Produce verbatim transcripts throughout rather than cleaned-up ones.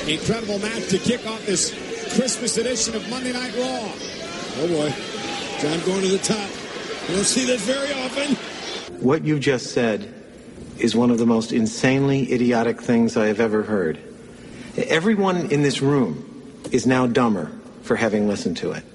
Incredible match to kick off this Christmas edition of Monday Night Raw. Oh boy, John going to the top. You don't see this very often. What you just said is one of the most insanely idiotic things I have ever heard. Everyone in this room is now dumber for having listened to it.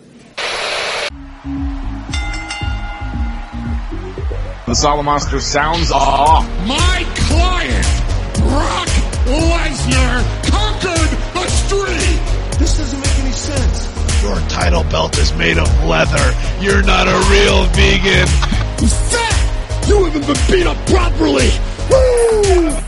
The Solomonster sounds off. My client, Brock Lesnar, conquered the street. This doesn't make any sense. Your title belt is made of leather. You're not a real vegan. You fat! You haven't been beat up properly. Woo!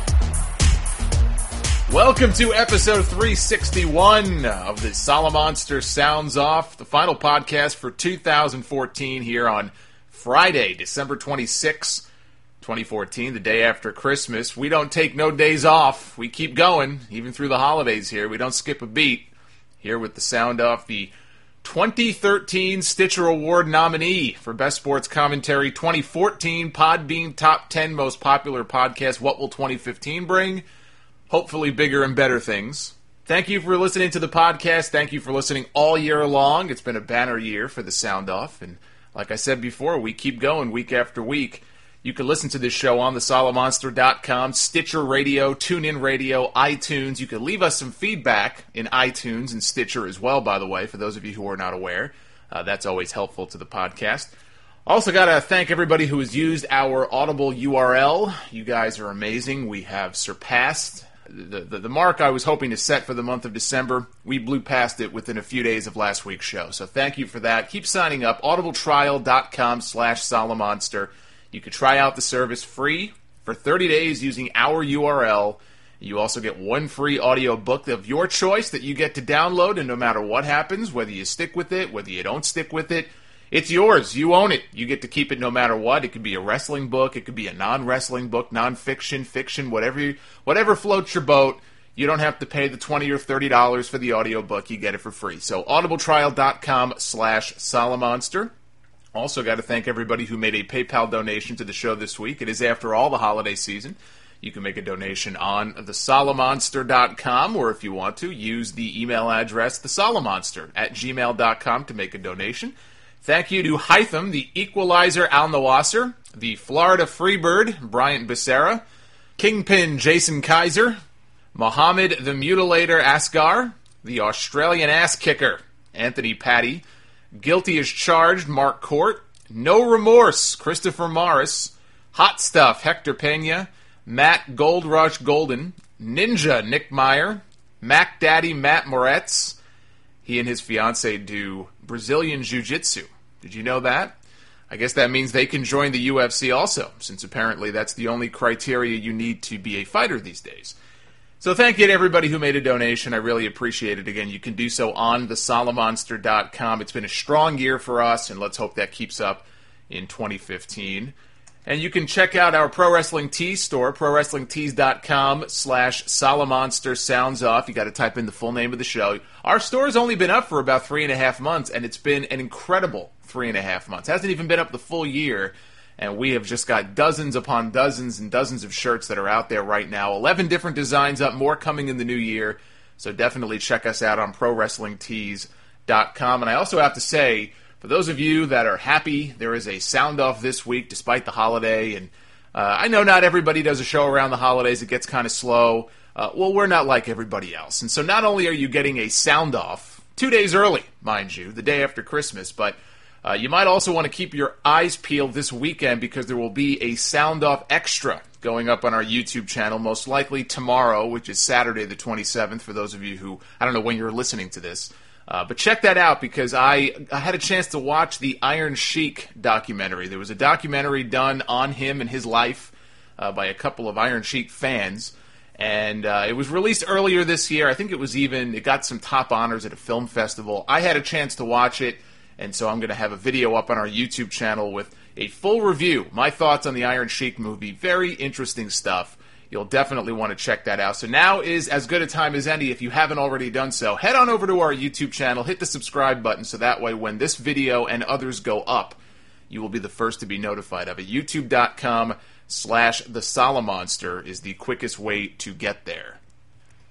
Welcome to episode three sixty-one of the Solomonster Sounds Off, the final podcast for two thousand fourteen here on Friday, December twenty-sixth, twenty fourteen, the day after Christmas. We don't take no days off. We keep going, even through the holidays here. We don't skip a beat. Here with the sound off, the twenty thirteen Stitcher Award nominee for Best Sports Commentary, twenty fourteen Podbean Top ten Most Popular Podcast. What will twenty fifteen bring? Hopefully bigger and better things. Thank you for listening to the podcast. Thank you for listening all year long. It's been a banner year for the sound off, and like I said before, we keep going week after week. You can listen to this show on the solomonster dot com, Stitcher Radio, TuneIn Radio, iTunes. You can leave us some feedback in iTunes and Stitcher as well, by the way, for those of you who are not aware. Uh, that's always helpful to the podcast. Also got to thank everybody who has used our Audible U R L. You guys are amazing. We have surpassed the, the, the mark I was hoping to set for the month of December. We blew past it within a few days of last week's show. So thank you for that. Keep signing up, audibletrial dot com slash Solomonster. You can try out the service free for thirty days using our U R L. You also get one free audio book of your choice that you get to download, and no matter what happens, whether you stick with it, whether you don't stick with it, it's yours. You own it. You get to keep it no matter what. It could be a wrestling book. It could be a non-wrestling book, non-fiction, fiction, whatever you, whatever floats your boat. You don't have to pay the twenty or thirty dollars for the audio book. You get it for free. So audibletrial dot com slash Solomonster. Also got to thank everybody who made a PayPal donation to the show this week. It is after all the holiday season. You can make a donation on the solomonster dot com, or if you want to, use the email address thesolomonster at gmail dot com to make a donation. Thank you to Hytham, the Equalizer Al Nawasser, the Florida Freebird, Bryant Becerra, Kingpin Jason Kaiser, Mohammed the Mutilator Asgar, the Australian Ass Kicker, Anthony Patty, Guilty as Charged, Mark Court, No Remorse, Christopher Morris, Hot Stuff, Hector Pena, Matt Gold Rush Golden, Ninja, Nick Meyer, Mac Daddy, Matt Moretz. He and his fiancée do Brazilian Jiu-Jitsu. Did you know that? I guess that means they can join the U F C also, since apparently that's the only criteria you need to be a fighter these days. So thank you to everybody who made a donation. I really appreciate it. Again, you can do so on the solomonster dot com. It's been a strong year for us, and let's hope that keeps up in twenty fifteen. And you can check out our Pro Wrestling Tees store, pro wrestling tees dot com slash Solomonster Sounds Off. You got to type in the full name of the show. Our store's only been up for about three and a half months, and it's been an incredible three and a half months. It hasn't even been up the full year, and we have just got dozens upon dozens and dozens of shirts that are out there right now. eleven different designs up, more coming in the new year. So definitely check us out on pro wrestling tees dot com. And I also have to say, for those of you that are happy, there is a sound off this week despite the holiday. And uh, I know not everybody does a show around the holidays. It gets kind of slow. Uh, well, we're not like everybody else. And so not only are you getting a sound off, two days early, mind you, the day after Christmas, but uh, you might also want to keep your eyes peeled this weekend because there will be a sound off extra going up on our YouTube channel, most likely tomorrow, which is Saturday the twenty-seventh, for those of you who, I don't know when you're listening to this. Uh, but check that out because I, I had a chance to watch the Iron Sheik documentary. There was a documentary done on him and his life uh, by a couple of Iron Sheik fans. And uh, it was released earlier this year. I think it was even, it got some top honors at a film festival. I had a chance to watch it, and so I'm going to have a video up on our YouTube channel with a full review. My thoughts on the Iron Sheik movie. Very interesting stuff. You'll definitely want to check that out. So now is as good a time as any. If you haven't already done so, head on over to our YouTube channel, hit the subscribe button, so that way when this video and others go up, you will be the first to be notified of it. YouTube.com slash The Solomonster is the quickest way to get there.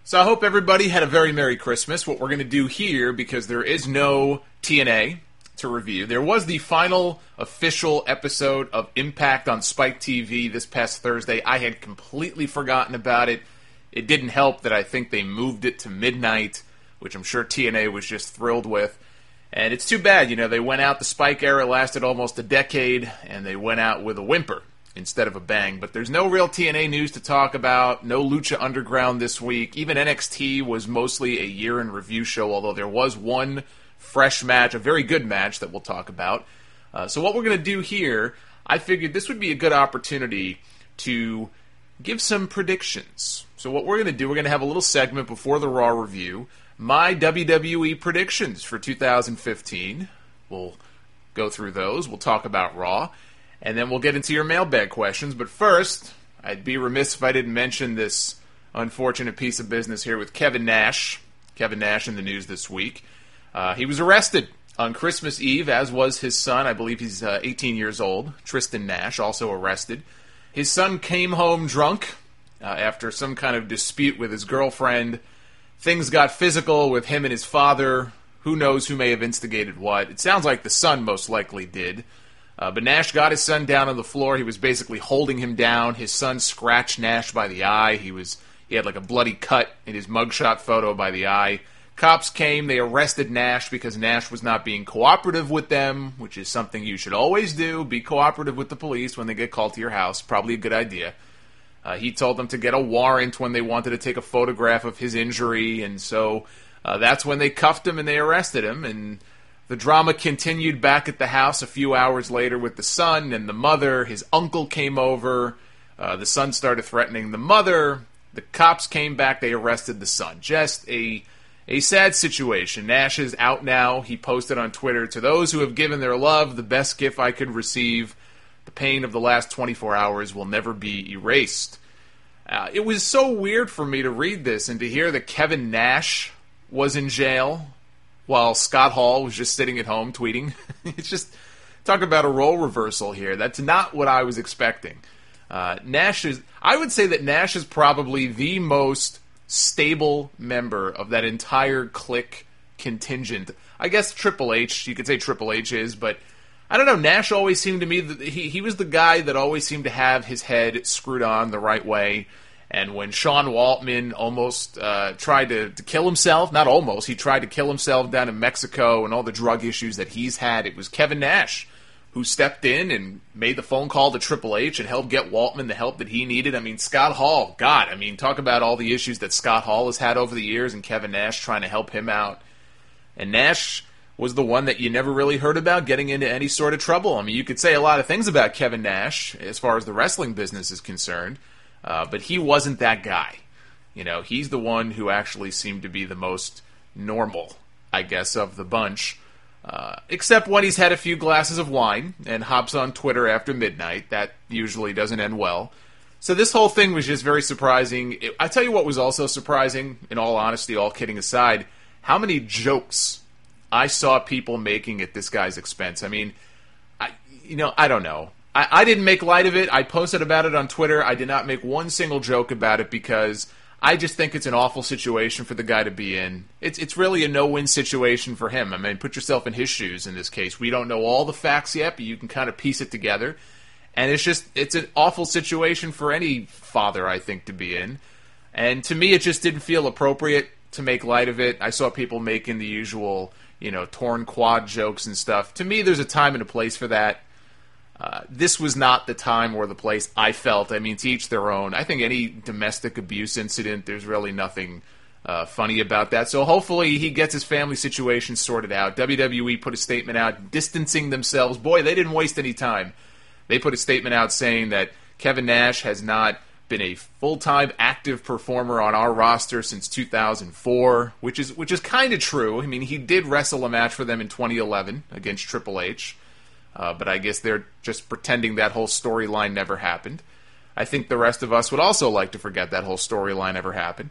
So I hope everybody had a very Merry Christmas. What we're going to do here, because there is no T N A to review, there was the final official episode of Impact on Spike T V this past Thursday. I had completely forgotten about it. It didn't help that I think they moved it to midnight, which I'm sure T N A was just thrilled with. And it's too bad, you know, they went out, the Spike era lasted almost a decade, and they went out with a whimper instead of a bang. But there's no real T N A news to talk about, no Lucha Underground this week. Even N X T was mostly a year-in-review show, although there was one fresh match, a very good match that we'll talk about. Uh, so what we're going to do here, I figured this would be a good opportunity to give some predictions. So what we're going to do, we're going to have a little segment before the Raw review, my W W E predictions for two thousand fifteen. We'll go through those, we'll talk about Raw, and then we'll get into your mailbag questions. But first, I'd be remiss if I didn't mention this unfortunate piece of business here with Kevin Nash. Kevin Nash in the news this week. Uh, he was arrested on Christmas Eve, as was his son. I believe he's uh, eighteen years old. Tristan Nash, also arrested. His son came home drunk uh, after some kind of dispute with his girlfriend. Things got physical with him and his father. Who knows who may have instigated what. It sounds like the son most likely did. Uh, but Nash got his son down on the floor. He was basically holding him down. His son scratched Nash by the eye. He was he had like a bloody cut in his mugshot photo by the eye. Cops came. They arrested Nash because Nash was not being cooperative with them, which is something you should always do. Be cooperative with the police when they get called to your house. Probably a good idea. Uh, he told them to get a warrant when they wanted to take a photograph of his injury, and so uh, that's when they cuffed him and they arrested him. And the drama continued back at the house a few hours later with the son and the mother. His uncle came over. Uh, the son started threatening the mother. The cops came back. They arrested the son. Just a a sad situation. Nash is out now. He posted on Twitter, "To those who have given their love, the best gift I could receive. The pain of the last twenty-four hours will never be erased." Uh, it was so weird for me to read this and to hear that Kevin Nash was in jail while Scott Hall was just sitting at home tweeting. It's just, talk about a role reversal here. That's not what I was expecting. Uh, Nash is, I would say that Nash is probably the most stable member of that entire Clique contingent. I guess Triple H, you could say Triple H is, but I don't know, Nash always seemed to me, that he, he was the guy that always seemed to have his head screwed on the right way. And when Sean Waltman almost uh, tried to, to kill himself, not almost, he tried to kill himself down in Mexico and all the drug issues that he's had, it was Kevin Nash who stepped in and made the phone call to Triple H and helped get Waltman the help that he needed. I mean, Scott Hall, God, I mean, talk about all the issues that Scott Hall has had over the years and Kevin Nash trying to help him out. And Nash was the one that you never really heard about getting into any sort of trouble. I mean, you could say a lot of things about Kevin Nash as far as the wrestling business is concerned, uh, but he wasn't that guy. You know, he's the one who actually seemed to be the most normal, I guess, of the bunch. Uh, except when he's had a few glasses of wine and hops on Twitter after midnight. That usually doesn't end well. So this whole thing was just very surprising. It, I tell you what was also surprising, in all honesty, all kidding aside, how many jokes I saw people making at this guy's expense. I mean, I, you know, I don't know. I, I didn't make light of it. I posted about it on Twitter. I did not make one single joke about it because I just think it's an awful situation for the guy to be in. It's it's really a no-win situation for him. I mean, put yourself in his shoes in this case. We don't know all the facts yet, but you can kind of piece it together. And it's just, it's an awful situation for any father, I think, to be in. And to me, it just didn't feel appropriate to make light of it. I saw people making the usual, you know, torn quad jokes and stuff. To me, there's a time and a place for that. Uh, this was not the time or the place, I felt. I mean, to each their own. I think any domestic abuse incident, there's really nothing uh, funny about that. So hopefully he gets his family situation sorted out. W W E put a statement out distancing themselves. Boy, they didn't waste any time. They put a statement out saying that Kevin Nash has not been a full-time active performer on our roster since two thousand four, which is which is kind of true. I mean, he did wrestle a match for them in twenty eleven against Triple H. Uh, but I guess they're just pretending that whole storyline never happened. I think the rest of us would also like to forget that whole storyline ever happened.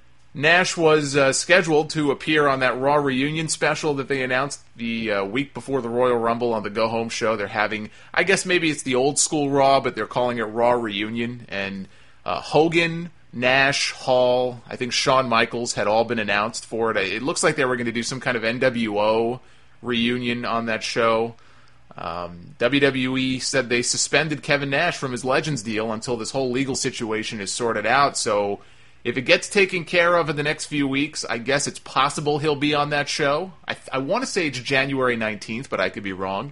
Nash was uh, scheduled to appear on that Raw reunion special that they announced the uh, week before the Royal Rumble on the Go Home show. They're having, I guess maybe it's the old school Raw, but they're calling it Raw Reunion. And uh, Hogan, Nash, Hall, I think Shawn Michaels had all been announced for it. It looks like they were going to do some kind of N W O reunion on that show. Um, W W E said they suspended Kevin Nash from his Legends deal until this whole legal situation is sorted out. So if it gets taken care of in the next few weeks, I guess it's possible he'll be on that show. I, I want to say it's January nineteenth, but I could be wrong.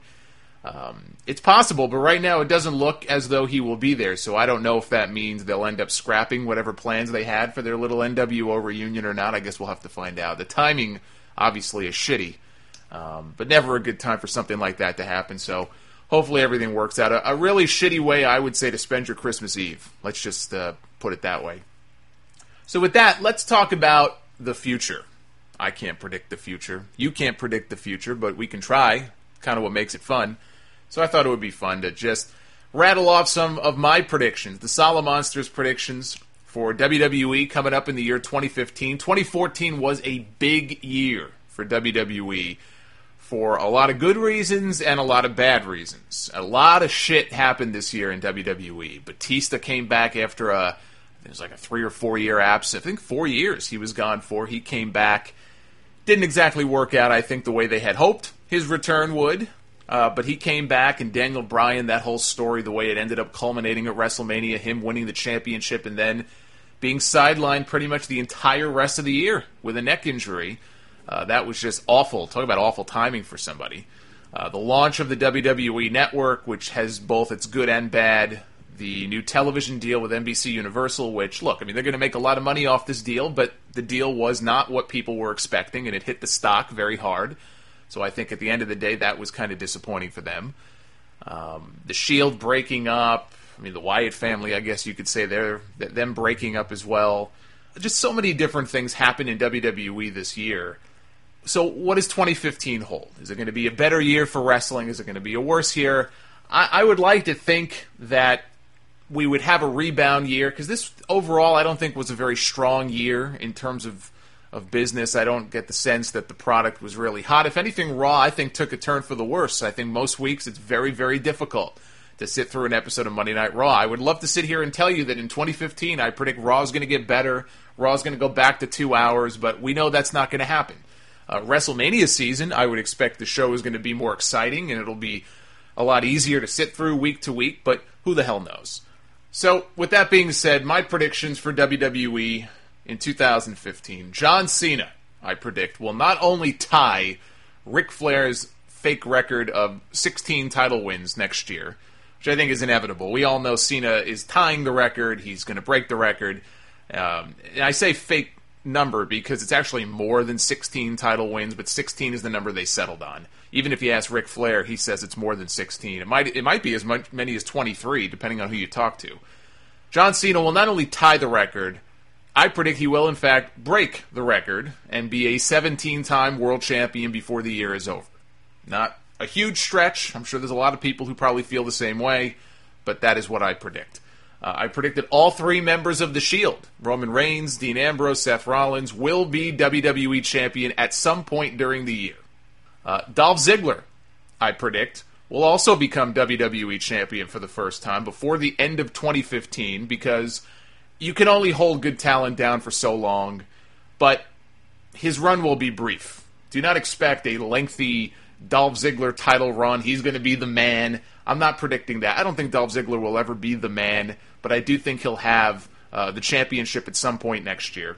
Um, it's possible, but right now it doesn't look as though he will be there, so I don't know if that means they'll end up scrapping whatever plans they had for their little N W O reunion or not. I guess we'll have to find out. The timing, obviously, is shitty, um, but never a good time for something like that to happen, so hopefully everything works out. A, a really shitty way, I would say, to spend your Christmas Eve. Let's just uh, put it that way. So with that, let's talk about the future. I can't predict the future. You can't predict the future, but we can try. Kind of what makes it fun. So I thought it would be fun to just rattle off some of my predictions, the Solomonsters predictions for W W E coming up in the year twenty fifteen. twenty fourteen was a big year for W W E for a lot of good reasons and a lot of bad reasons. A lot of shit happened this year in W W E. Batista came back after a, it was like a three or four year absence. I think four years he was gone for. He came back. Didn't exactly work out, I think, the way they had hoped his return would. Uh, but he came back, and Daniel Bryan, that whole story, the way it ended up culminating at WrestleMania, him winning the championship and then being sidelined pretty much the entire rest of the year with a neck injury. Uh, that was just awful. Talk about awful timing for somebody. Uh, the launch of the W W E Network, which has both its good and bad. The new television deal with N B C Universal, which, look, I mean, they're going to make a lot of money off this deal, but the deal was not what people were expecting, and it hit the stock very hard. So I think at the end of the day, that was kind of disappointing for them. Um, the Shield breaking up. I mean, the Wyatt family, I guess you could say, they're them breaking up as well. Just so many different things happened in W W E this year. So what does twenty fifteen hold? Is it going to be a better year for wrestling? Is it going to be a worse year? I, I would like to think that we would have a rebound year, because this overall I don't think was a very strong year in terms of of business. I don't get the sense that the product was really hot. If anything, Raw, I think, took a turn for the worse. I think most weeks it's very, very difficult to sit through an episode of Monday Night Raw. I would love to sit here and tell you that in twenty fifteen, I predict Raw is going to get better. Raw is going to go back to two hours, but we know that's not going to happen. Uh, WrestleMania season, I would expect the show is going to be more exciting, and it'll be a lot easier to sit through week to week, but who the hell knows? So, with that being said, my predictions for W W E in two thousand fifteen. John Cena, I predict, will not only tie Ric Flair's fake record of sixteen title wins next year, which I think is inevitable. We all know Cena is tying the record. He's going to break the record. Um, and I say fake number because it's actually more than sixteen title wins, but sixteen is the number they settled on. Even if you ask Ric Flair, he says it's more than sixteen. It might it might be as much, many as twenty-three, depending on who you talk to. John Cena will not only tie the record, I predict he will, in fact, break the record and be a seventeen-time world champion before the year is over. Not a huge stretch. I'm sure there's a lot of people who probably feel the same way, but that is what I predict. Uh, I predict that all three members of The Shield, Roman Reigns, Dean Ambrose, Seth Rollins, will be W W E champion at some point during the year. Uh, Dolph Ziggler, I predict, will also become W W E champion for the first time before the end of twenty fifteen, because you can only hold good talent down for so long, but his run will be brief. Do not expect a lengthy Dolph Ziggler title run. He's going to be the man. I'm not predicting that. I don't think Dolph Ziggler will ever be the man, but I do think he'll have uh, the championship at some point next year.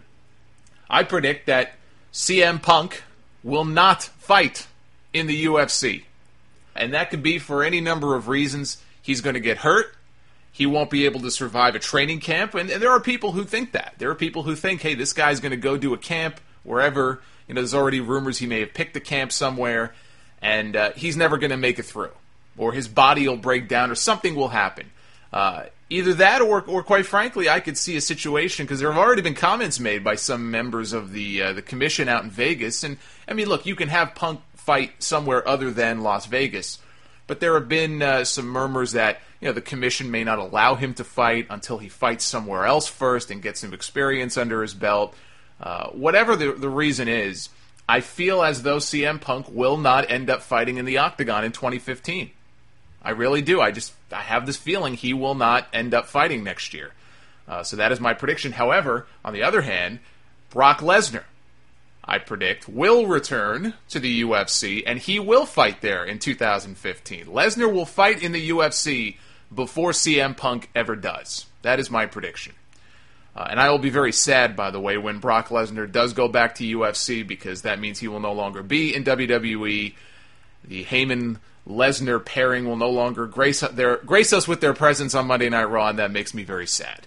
I predict that C M Punk will not fight in the U F C. And that could be for any number of reasons. He's going to get hurt. He won't be able to survive a training camp. And, and there are people who think that. There are people who think, hey, this guy's going to go do a camp wherever. You know, there's already rumors he may have picked a camp somewhere, and uh, he's never going to make it through. Or his body will break down, or something will happen. Uh, either that, or, or quite frankly, I could see a situation, because there have already been comments made by some members of the uh, the commission out in Vegas. And, I mean, look, you can have Punk fight somewhere other than Las Vegas, but there have been uh, some murmurs that, you know, the commission may not allow him to fight until he fights somewhere else first and gets some experience under his belt. Uh, whatever the, the reason is, I feel as though C M Punk will not end up fighting in the Octagon in twenty fifteen. I really do. I just I have this feeling he will not end up fighting next year. Uh, so that is my prediction. However, on the other hand, Brock Lesnar, I predict, will return to the U F C, and he will fight there in two thousand fifteen. Lesnar will fight in the U F C before C M Punk ever does. That is my prediction. Uh, and I will be very sad, by the way, when Brock Lesnar does go back to U F C, because that means he will no longer be in W W E. The Heyman-Lesnar pairing will no longer grace, their, grace us with their presence on Monday Night Raw, and that makes me very sad.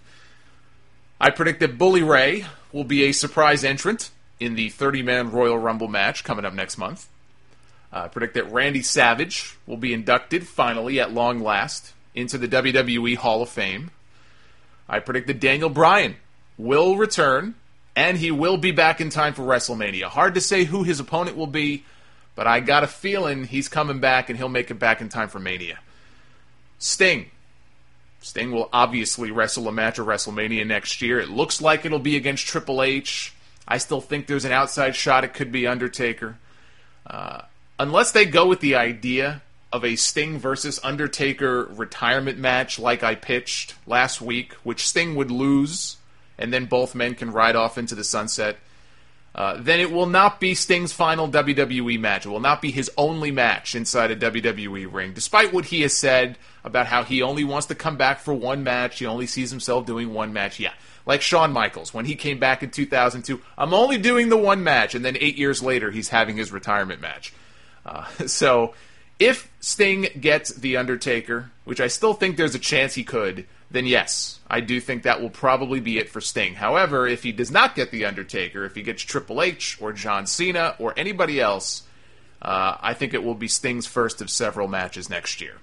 I predict that Bully Ray will be a surprise entrant in the thirty-man Royal Rumble match coming up next month. Uh, I predict that Randy Savage will be inducted, finally, at long last, into the W W E Hall of Fame. I predict that Daniel Bryan will return, and he will be back in time for WrestleMania. Hard to say who his opponent will be, but I got a feeling he's coming back, and he'll make it back in time for Mania. Sting. Sting will obviously wrestle a match at WrestleMania next year. It looks like it'll be against Triple H. I still think there's an outside shot it could be Undertaker. Uh, unless they go with the idea of a Sting versus Undertaker retirement match like I pitched last week, which Sting would lose, and then both men can ride off into the sunset, uh, then it will not be Sting's final W W E match. It will not be his only match inside a W W E ring, despite what he has said about how he only wants to come back for one match. He only sees himself doing one match. Yeah. Like Shawn Michaels, when he came back in two thousand two, I'm only doing the one match, and then eight years later, he's having his retirement match. Uh, so, if Sting gets The Undertaker, which I still think there's a chance he could, then yes, I do think that will probably be it for Sting. However, if he does not get The Undertaker, if he gets Triple H or John Cena or anybody else, uh, I think it will be Sting's first of several matches next year.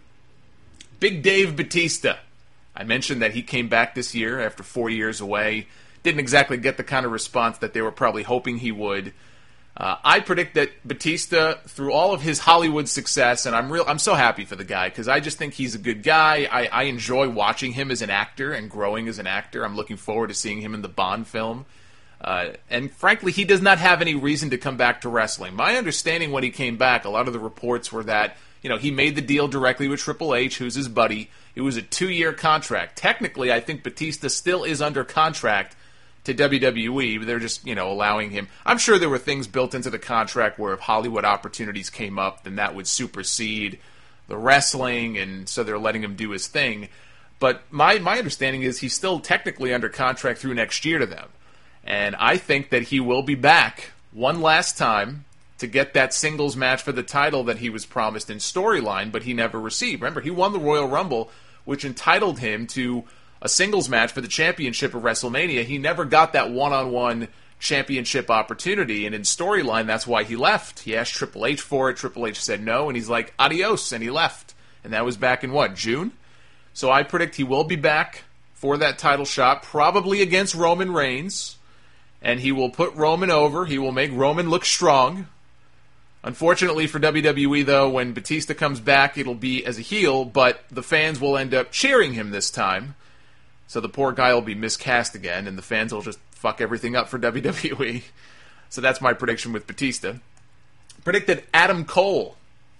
Big Dave Batista. I mentioned that he came back this year after four years away. Didn't exactly get the kind of response that they were probably hoping he would. Uh, I predict that Batista, through all of his Hollywood success, and I'm real, I'm so happy for the guy because I just think he's a good guy. I, I enjoy watching him as an actor and growing as an actor. I'm looking forward to seeing him in the Bond film. Uh, and frankly, he does not have any reason to come back to wrestling. My understanding when he came back, a lot of the reports were that, you know, he made the deal directly with Triple H, who's his buddy. It was a two-year contract. Technically, I think Batista still is under contract to W W E, but they're just, you know, allowing him. I'm sure there were things built into the contract where if Hollywood opportunities came up, then that would supersede the wrestling, and so they're letting him do his thing. But my, my understanding is he's still technically under contract through next year to them. And I think that he will be back one last time to get that singles match for the title that he was promised in Storyline, but he never received. Remember, he won the Royal Rumble, which entitled him to a singles match for the championship of WrestleMania. He never got that one-on-one championship opportunity, and in Storyline, that's why he left. He asked Triple H for it. Triple H said no, and he's like, adios, and he left. And that was back in, what, June? So I predict he will be back for that title shot, probably against Roman Reigns, and he will put Roman over. He will make Roman look strong. Unfortunately for W W E, though, when Batista comes back, it'll be as a heel, but the fans will end up cheering him this time. So the poor guy will be miscast again, and the fans will just fuck everything up for W W E. So that's my prediction with Batista. Predicted Adam Cole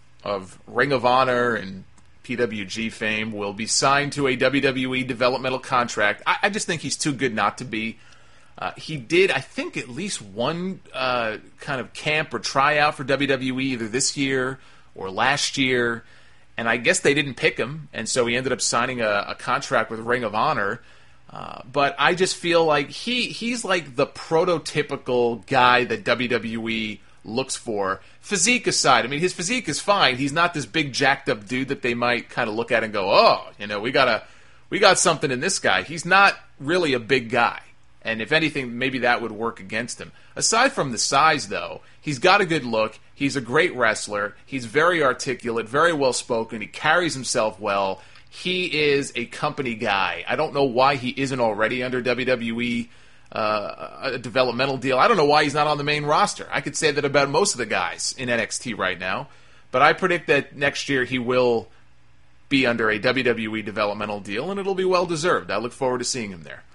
of Ring of Honor and P W G fame will be signed to a W W E developmental contract. I, I just think he's too good not to be. Uh, he did, I think, at least one uh, kind of camp or tryout for W W E either this year or last year, and I guess they didn't pick him, and so he ended up signing a, a contract with Ring of Honor. Uh, but I just feel like he he's like the prototypical guy that W W E looks for. Physique aside, I mean, his physique is fine. He's not this big jacked up dude that they might kind of look at and go, oh, you know, we got a we got something in this guy. He's not really a big guy. And if anything, maybe that would work against him. Aside from the size, though, he's got a good look. He's a great wrestler. He's very articulate, very well-spoken. He carries himself well. He is a company guy. I don't know why he isn't already under W W E, uh, a developmental deal. I don't know why he's not on the main roster. I could say that about most of the guys in N X T right now. But I predict that next year he will be under a W W E developmental deal, and it'll be well-deserved. I look forward to seeing him there.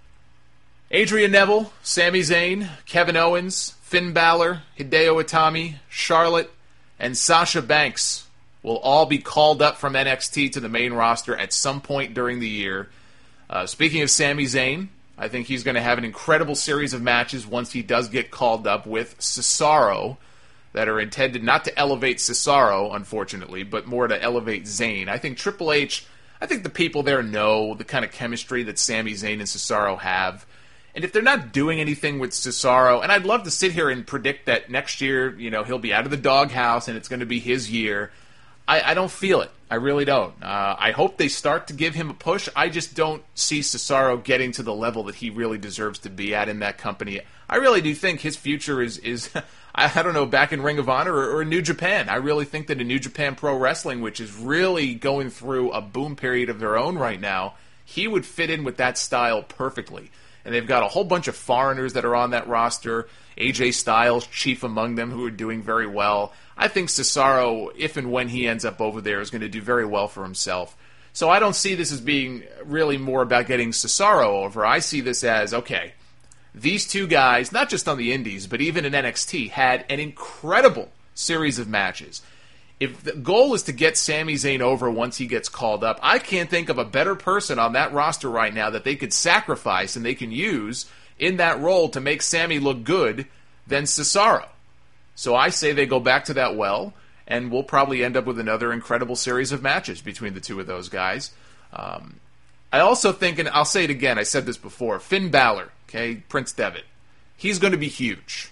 Adrian Neville, Sami Zayn, Kevin Owens, Finn Balor, Hideo Itami, Charlotte, and Sasha Banks will all be called up from N X T to the main roster at some point during the year. Uh, speaking of Sami Zayn, I think he's going to have an incredible series of matches once he does get called up with Cesaro that are intended not to elevate Cesaro, unfortunately, but more to elevate Zayn. I think Triple H, I think the people there know the kind of chemistry that Sami Zayn and Cesaro have. And if they're not doing anything with Cesaro, and I'd love to sit here and predict that next year, you know, he'll be out of the doghouse and it's going to be his year, I, I don't feel it. I really don't. Uh, I hope they start to give him a push. I just don't see Cesaro getting to the level that he really deserves to be at in that company. I really do think his future is, is I don't know, back in Ring of Honor or, or New Japan. I really think that in New Japan Pro Wrestling, which is really going through a boom period of their own right now, he would fit in with that style perfectly. And they've got a whole bunch of foreigners that are on that roster, A J Styles, chief among them, who are doing very well. I think Cesaro, if and when he ends up over there, is going to do very well for himself. So I don't see this as being really more about getting Cesaro over. I see this as, okay, these two guys, not just on the indies, but even in N X T, had an incredible series of matches. If the goal is to get Sami Zayn over once he gets called up, I can't think of a better person on that roster right now that they could sacrifice and they can use in that role to make Sami look good than Cesaro. So I say they go back to that well, and we'll probably end up with another incredible series of matches between the two of those guys. Um, I also think, and I'll say it again, I said this before, Finn Balor, okay, Prince Devitt, he's going to be huge.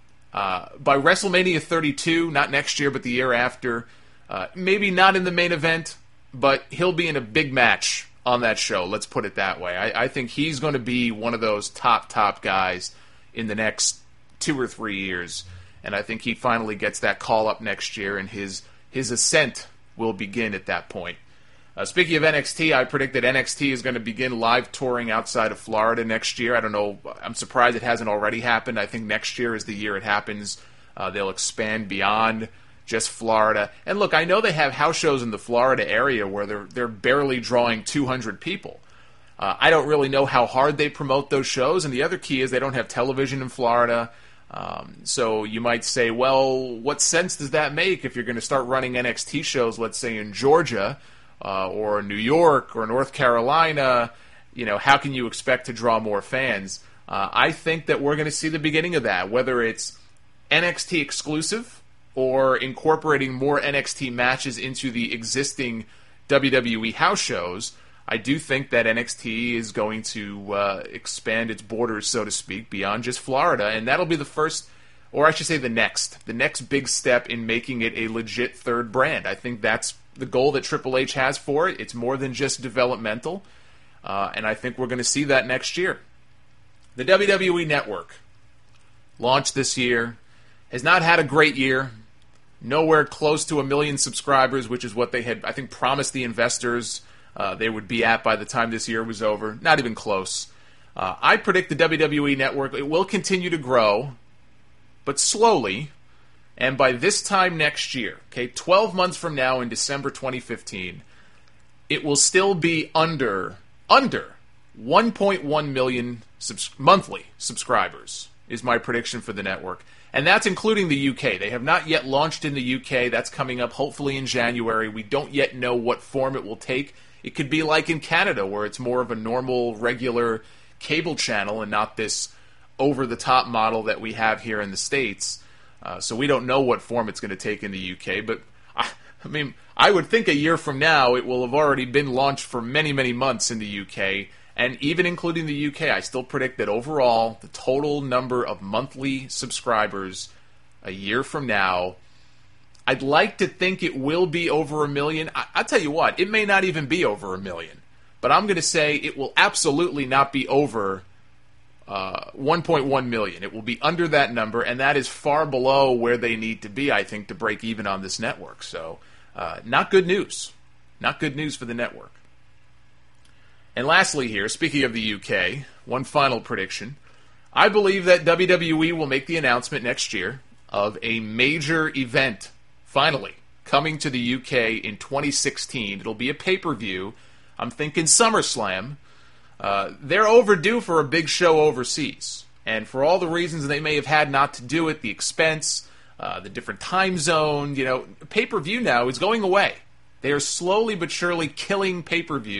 Uh, by WrestleMania thirty-two, not next year, but the year after, uh, maybe not in the main event, but he'll be in a big match on that show, let's put it that way. I, I think he's going to be one of those top, top guys in the next two or three years. And I think he finally gets that call up next year, and his his ascent will begin at that point. Uh, speaking of N X T, I predict that N X T is going to begin live touring outside of Florida next year. I don't know. I'm surprised it hasn't already happened. I think next year is the year it happens. Uh, they'll expand beyond just Florida. And look, I know they have house shows in the Florida area where they're they're barely drawing two hundred people. Uh, I don't really know how hard they promote those shows. And the other key is they don't have television in Florida. Um, so you might say, well, what sense does that make if you're going to start running N X T shows, let's say in Georgia uh, or New York or North Carolina? You know, how can you expect to draw more fans? Uh, I think that we're going to see the beginning of that, whether it's N X T exclusive or incorporating more N X T matches into the existing W W E house shows. I do think that N X T is going to uh, expand its borders, so to speak, beyond just Florida, and that'll be the first, or I should say the next, the next big step in making it a legit third brand. I think that's the goal that Triple H has for it. It's more than just developmental, uh, and I think we're going to see that next year. The W W E Network, launched this year, has not had a great year, nowhere close to a million subscribers, which is what they had, I think, promised the investors Uh, they would be at by the time this year was over. Not even close. Uh, I predict the W W E Network, it will continue to grow, but slowly, and by this time next year, okay, twelve months from now in December twenty fifteen, it will still be under, under one point one million subs- monthly subscribers, is my prediction for the network. And that's including the U K. They have not yet launched in the U K. That's coming up hopefully in January. We don't yet know what form it will take. It could be like in Canada, where it's more of a normal, regular cable channel and not this over-the-top model that we have here in the States. Uh, so we don't know what form it's going to take in the U K. But, I, I mean, I would think a year from now it will have already been launched for many, many months in the U K. And even including the U K, I still predict that overall, the total number of monthly subscribers a year from now, I'd like to think it will be over a million. I, I'll tell you what, it may not even be over a million. But I'm going to say it will absolutely not be over uh, one point one million. It will be under that number, and that is far below where they need to be, I think, to break even on this network. So, uh, not good news. Not good news for the network. And lastly here, speaking of the U K, one final prediction. I believe that W W E will make the announcement next year of a major event, finally, coming to the U K in twenty sixteen. It'll be a pay-per-view. I'm thinking SummerSlam. Uh, they're overdue for a big show overseas. And for all the reasons they may have had not to do it, the expense, uh, the different time zone, you know, pay-per-view now is going away. They are slowly but surely killing pay-per-view.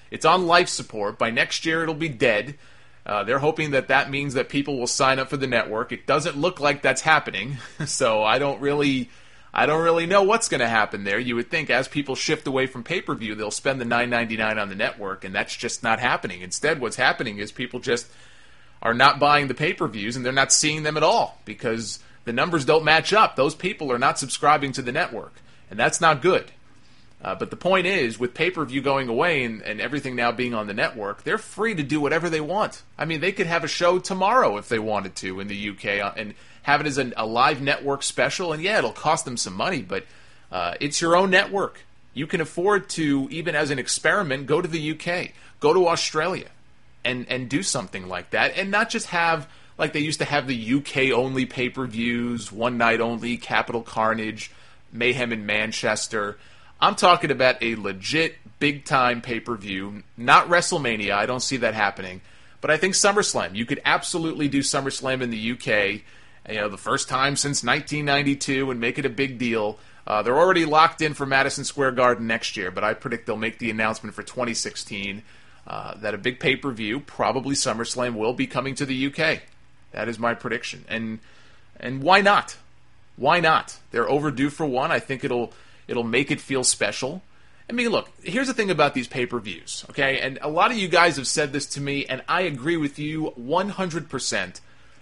It's on life support. By next year, it'll be dead. Uh, they're hoping that that means that people will sign up for the network. It doesn't look like that's happening, so I don't really, I don't really know what's going to happen there. You would think as people shift away from pay-per-view, they'll spend the nine ninety-nine on the network, and that's just not happening. Instead, what's happening is people just are not buying the pay-per-views, and they're not seeing them at all because the numbers don't match up. Those people are not subscribing to the network, and that's not good. Uh, but the point is, with pay-per-view going away and, and everything now being on the network, they're free to do whatever they want. I mean, they could have a show tomorrow if they wanted to in the U K and have it as a, a live network special. And yeah, it'll cost them some money, but uh, it's your own network. You can afford to, even as an experiment, go to the U K, go to Australia, and, and do something like that. And not just have, like they used to have the U K-only pay-per-views, One Night Only, Capital Carnage, Mayhem in Manchester. I'm talking about a legit, big-time pay-per-view, not WrestleMania. I don't see that happening. But I think SummerSlam. You could absolutely do SummerSlam in the U K, you know, the first time since nineteen ninety-two, and make it a big deal. Uh, they're already locked in for Madison Square Garden next year, but I predict they'll make the announcement for twenty sixteen uh, that a big pay-per-view, probably SummerSlam, will be coming to the U K. That is my prediction. And and why not? Why not? They're overdue for one. I think it'll... It'll make it feel special. I mean, look, here's the thing about these pay-per-views, okay? And a lot of you guys have said this to me, and I agree with you one hundred percent.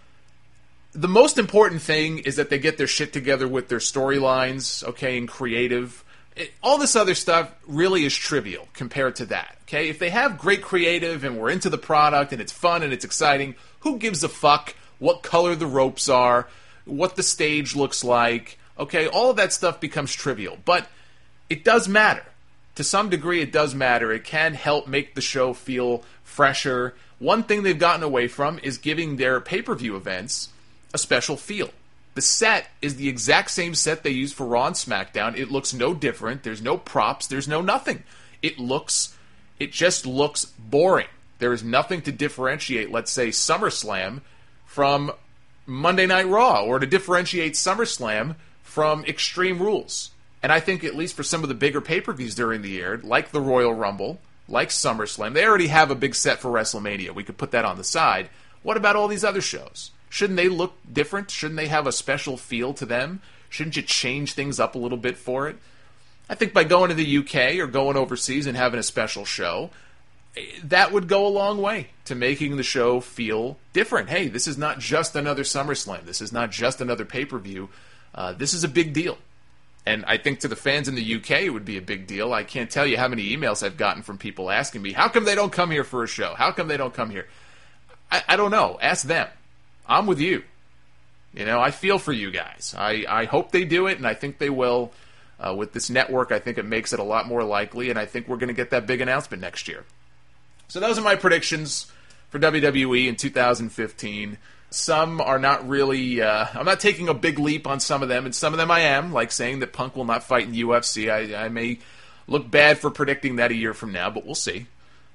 The most important thing is that they get their shit together with their storylines, okay, and creative. It, all this other stuff really is trivial compared to that, okay? If they have great creative and we're into the product and it's fun and it's exciting, who gives a fuck what color the ropes are, what the stage looks like? Okay, all of that stuff becomes trivial, but it does matter. To some degree, it does matter. It can help make the show feel fresher. One thing they've gotten away from is giving their pay-per-view events a special feel. The set is the exact same set they use for Raw and SmackDown. It looks no different. There's no props. There's no nothing. It looks, it just looks boring. There is nothing to differentiate, let's say, SummerSlam from Monday Night Raw, or to differentiate SummerSlam from Extreme Rules. And I think at least for some of the bigger pay-per-views during the year, like the Royal Rumble, like SummerSlam, they already have a big set for WrestleMania. We could put that on the side. What about all these other shows? Shouldn't they look different? Shouldn't they have a special feel to them? Shouldn't you change things up a little bit for it? I think by going to the U K or going overseas and having a special show, that would go a long way to making the show feel different. Hey, this is not just another SummerSlam. This is not just another pay-per-view. Uh, this is a big deal. And I think to the fans in the U K, it would be a big deal. I can't tell you how many emails I've gotten from people asking me, how come they don't come here for a show? How come they don't come here? I, I don't know. Ask them. I'm with you. You know, I feel for you guys. I, I hope they do it, and I think they will. Uh, with this network, I think it makes it a lot more likely, and I think we're going to get that big announcement next year. So those are my predictions for W W E in two thousand fifteen. Some are not really, uh, I'm not taking a big leap on some of them, and some of them I am, like saying that Punk will not fight in U F C. I, I may look bad for predicting that a year from now, but we'll see.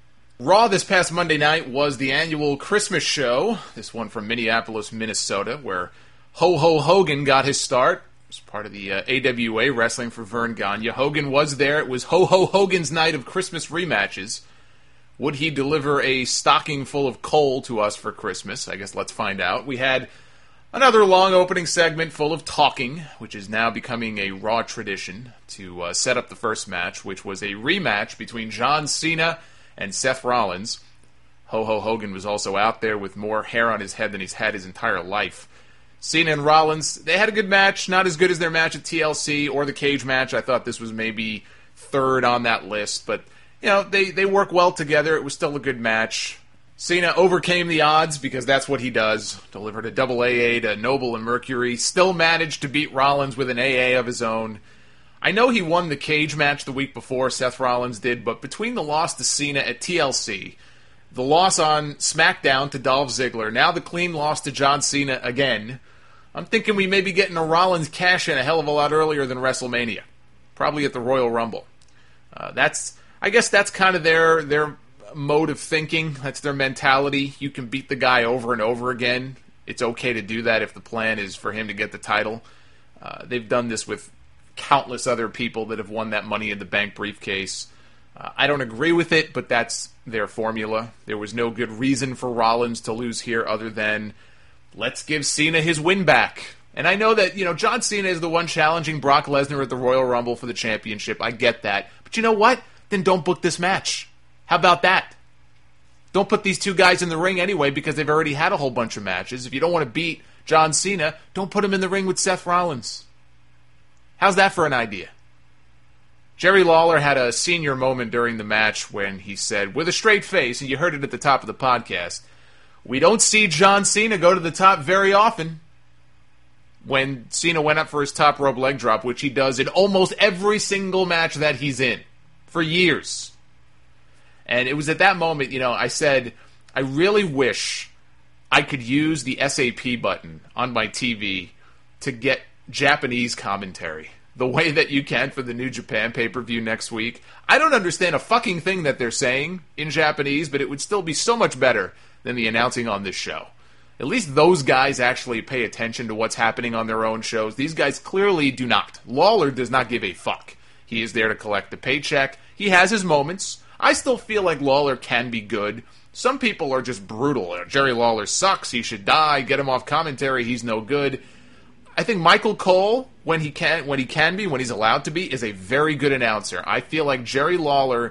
Raw this past Monday night was the annual Christmas show, this one from Minneapolis, Minnesota, where Ho Ho Hogan got his start. It was part of the uh, A W A, wrestling for Vern Gagne. Hogan was there. It was Ho Ho Hogan's night of Christmas rematches. Would he deliver a stocking full of coal to us for Christmas? I guess let's find out. We had another long opening segment full of talking, which is now becoming a Raw tradition, to uh, set up the first match, which was a rematch between John Cena and Seth Rollins. Ho Ho Hogan was also out there with more hair on his head than he's had his entire life. Cena and Rollins, they had a good match, not as good as their match at T L C or the cage match. I thought this was maybe third on that list, but you know, they, they work well together. It was still a good match. Cena overcame the odds because that's what he does. Delivered a double A A to Noble and Mercury. Still managed to beat Rollins with an A A of his own. I know he won the cage match the week before, Seth Rollins did, but between the loss to Cena at T L C, the loss on SmackDown to Dolph Ziggler, now the clean loss to John Cena again, I'm thinking we may be getting a Rollins cash-in a hell of a lot earlier than WrestleMania. Probably at the Royal Rumble. Uh, that's... I guess that's kind of their their mode of thinking. That's their mentality. You can beat the guy over and over again. It's okay to do that if the plan is for him to get the title. Uh, they've done this with countless other people that have won that Money in the Bank briefcase. Uh, I don't agree with it, but that's their formula. There was no good reason for Rollins to lose here other than let's give Cena his win back. And I know that, you know, John Cena is the one challenging Brock Lesnar at the Royal Rumble for the championship. I get that. But you know what? Then don't book this match. How about that? Don't put these two guys in the ring anyway because they've already had a whole bunch of matches. If you don't want to beat John Cena, don't put him in the ring with Seth Rollins. How's that for an idea? Jerry Lawler had a senior moment during the match when he said, with a straight face, and you heard it at the top of the podcast, we don't see John Cena go to the top very often. When Cena went up for his top rope leg drop, which he does in almost every single match that he's in, for years. And it was at that moment, you know, I said, I really wish I could use the S A P button on my T V to get Japanese commentary. The way that you can for the New Japan pay-per-view next week. I don't understand a fucking thing that they're saying in Japanese, but it would still be so much better than the announcing on this show. At least those guys actually pay attention to what's happening on their own shows. These guys clearly do not. Lawler does not give a fuck. He is there to collect the paycheck. He has his moments. I still feel like Lawler can be good. Some people are just brutal. Jerry Lawler sucks. He should die. Get him off commentary. He's no good. I think Michael Cole, when he can when he can be, when he's allowed to be, is a very good announcer. I feel like Jerry Lawler,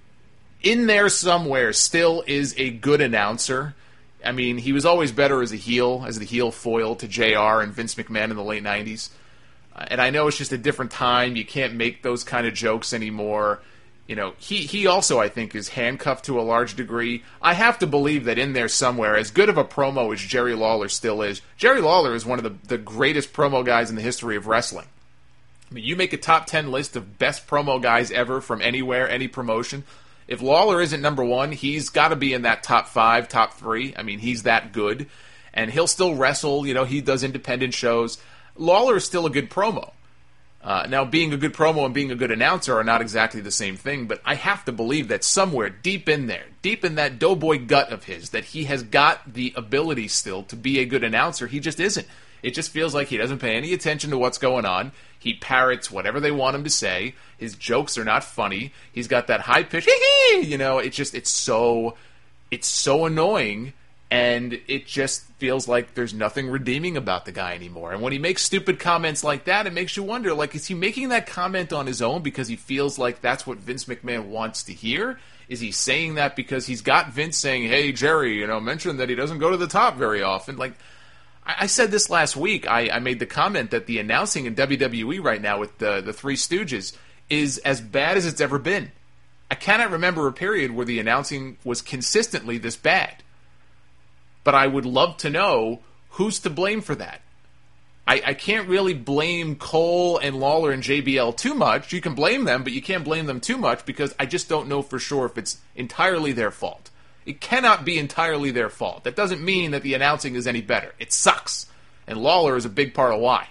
in there somewhere, still is a good announcer. I mean, he was always better as a heel, as the heel foil to J R and Vince McMahon in the late nineties. Uh, and I know it's just a different time. You can't make those kind of jokes anymore. You know, he, he also, I think, is handcuffed to a large degree. I have to believe that in there somewhere, as good of a promo as Jerry Lawler still is, Jerry Lawler is one of the, the greatest promo guys in the history of wrestling. I mean, you make a top ten list of best promo guys ever from anywhere, any promotion. If Lawler isn't number one, he's got to be in that top five, top three. I mean, he's that good. And he'll still wrestle. You know, he does independent shows. Lawler is still a good promo. Uh, now, being a good promo and being a good announcer are not exactly the same thing, but I have to believe that somewhere deep in there, deep in that doughboy gut of his, that he has got the ability still to be a good announcer. He just isn't. It just feels like he doesn't pay any attention to what's going on. He parrots whatever they want him to say. His jokes are not funny. He's got that high pitch, hee hee, you know, it just, it's so, it's so annoying. And it just feels like there's nothing redeeming about the guy anymore. And when he makes stupid comments like that, it makes you wonder, like, is he making that comment on his own because he feels like that's what Vince McMahon wants to hear? Is he saying that because he's got Vince saying, hey, Jerry, you know, mention that he doesn't go to the top very often? Like, I, I said this last week. I, I made the comment that the announcing in W W E right now with the, the Three Stooges is as bad as it's ever been. I cannot remember a period where the announcing was consistently this bad. But I would love to know who's to blame for that. I, I can't really blame Cole and Lawler and J B L too much. You can blame them, but you can't blame them too much because I just don't know for sure if it's entirely their fault. It cannot be entirely their fault. That doesn't mean that the announcing is any better. It sucks. And Lawler is a big part of why.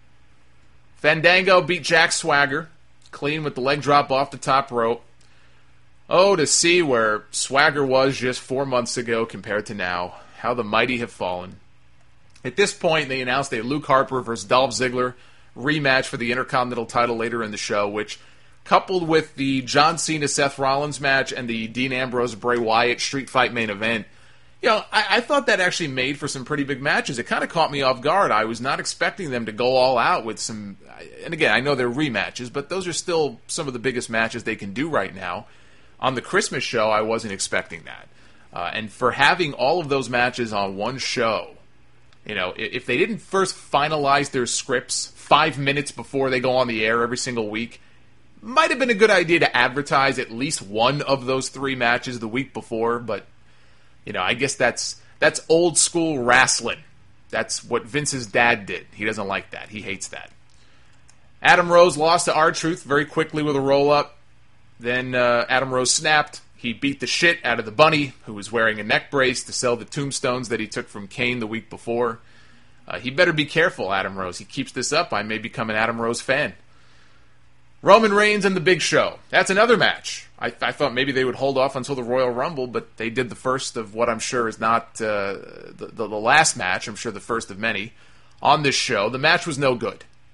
Fandango beat Jack Swagger, clean with the leg drop off the top rope. Oh, to see where Swagger was just four months ago compared to now. How the mighty have fallen. At this point, they announced a Luke Harper versus Dolph Ziggler rematch for the Intercontinental title later in the show, which, coupled with the John Cena-Seth Rollins match and the Dean Ambrose-Bray Wyatt Street Fight main event, you know, I, I thought that actually made for some pretty big matches. It kind of caught me off guard. I was not expecting them to go all out with some... And again, I know they're rematches, but those are still some of the biggest matches they can do right now. On the Christmas show, I wasn't expecting that. Uh, and for having all of those matches on one show, you know, if they didn't first finalize their scripts five minutes before they go on the air every single week, might have been a good idea to advertise at least one of those three matches the week before. But, you know, I guess that's that's old school wrestling. That's what Vince's dad did. He doesn't like that. He hates that. Adam Rose lost to R-Truth very quickly with a roll-up. Then uh, Adam Rose snapped. He beat the shit out of the bunny, who was wearing a neck brace to sell the tombstones that he took from Kane the week before. Uh, he better be careful, Adam Rose. He keeps this up, I may become an Adam Rose fan. Roman Reigns and The Big Show. That's another match. I, I thought maybe they would hold off until the Royal Rumble, but they did the first of what I'm sure is not uh, the, the, the last match. I'm sure the first of many on this show. The match was no good.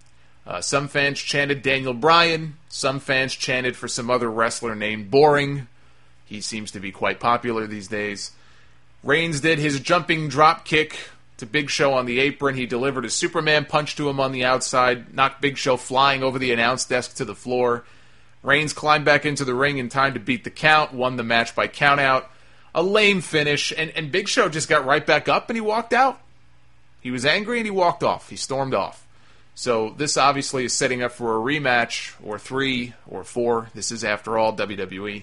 Uh, some fans chanted Daniel Bryan. Some fans chanted for some other wrestler named Boring. He seems to be quite popular these days. Reigns did his jumping drop kick to Big Show on the apron. He delivered a Superman punch to him on the outside, knocked Big Show flying over the announce desk to the floor. Reigns climbed back into the ring in time to beat the count, won the match by countout. A lame finish, and, and Big Show just got right back up and he walked out. He was angry and he walked off. He stormed off. So this obviously is setting up for a rematch, or three, or four. This is, after all, W W E.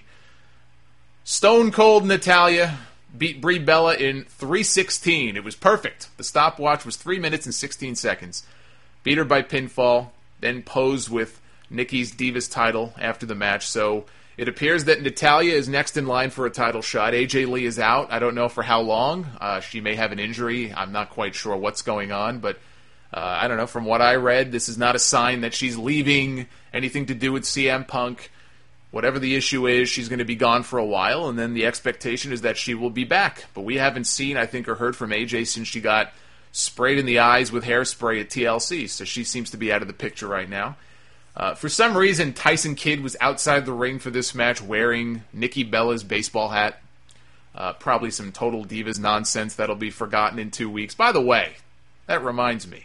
Stone Cold Natalya beat Brie Bella in three sixteen. It was perfect. The stopwatch was three minutes and sixteen seconds. Beat her by pinfall, then posed with Nikki's Divas title after the match. So it appears that Natalya is next in line for a title shot. A J Lee is out. I don't know for how long. Uh, she may have an injury. I'm not quite sure what's going on, but uh, I don't know. From what I read, this is not a sign that she's leaving, anything to do with C M Punk. Whatever the issue is, she's going to be gone for a while, and then the expectation is that she will be back. But we haven't seen, I think, or heard from A J since she got sprayed in the eyes with hairspray at T L C, so she seems to be out of the picture right now. Uh, for some reason, Tyson Kidd was outside the ring for this match wearing Nikki Bella's baseball hat. Uh, probably some Total Divas nonsense that'll be forgotten in two weeks. By the way, that reminds me.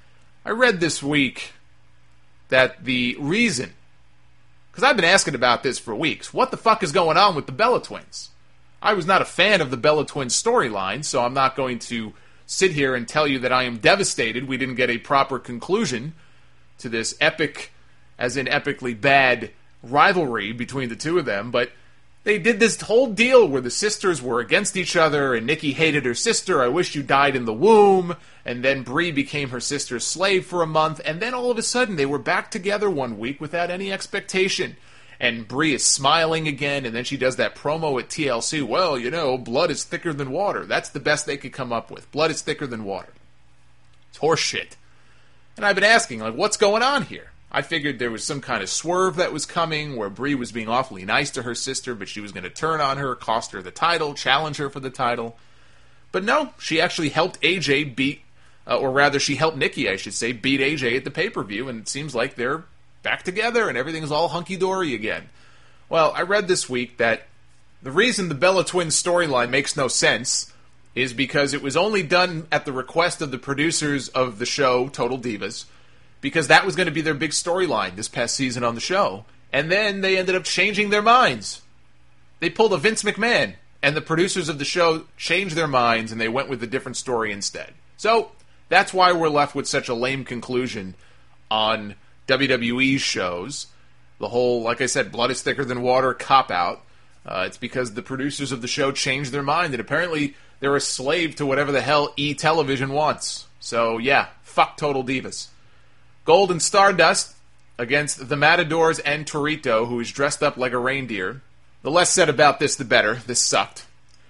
I read this week that the reason, because I've been asking about this for weeks, what the fuck is going on with the Bella Twins? I was not a fan of the Bella Twins storyline, so I'm not going to sit here and tell you that I am devastated we didn't get a proper conclusion to this epic, as in epically bad, rivalry between the two of them, but they did this whole deal where the sisters were against each other, and Nikki hated her sister, I wish you died in the womb, and then Brie became her sister's slave for a month, and then all of a sudden they were back together one week without any expectation. And Brie is smiling again, and then she does that promo at T L C, well, you know, blood is thicker than water. That's the best they could come up with. Blood is thicker than water. It's horseshit. And I've been asking, like, what's going on here? I figured there was some kind of swerve that was coming where Brie was being awfully nice to her sister, but she was going to turn on her, cost her the title, challenge her for the title. But no, she actually helped A J beat, uh, or rather she helped Nikki, I should say, beat A J at the pay-per-view, and it seems like they're back together and everything's all hunky-dory again. Well, I read this week that the reason the Bella Twins storyline makes no sense is because it was only done at the request of the producers of the show, Total Divas, because that was going to be their big storyline this past season on the show. And then they ended up changing their minds. They pulled a Vince McMahon, and the producers of the show changed their minds, and they went with a different story instead. So, that's why we're left with such a lame conclusion on W W E's shows. The whole, like I said, blood is thicker than water cop-out. Uh, it's because the producers of the show changed their mind, and apparently they're a slave to whatever the hell E-Television wants. So, yeah, fuck Total Divas. Gold and Stardust against the Matadors and Torito, who is dressed up like a reindeer. The less said about this, the better. This sucked.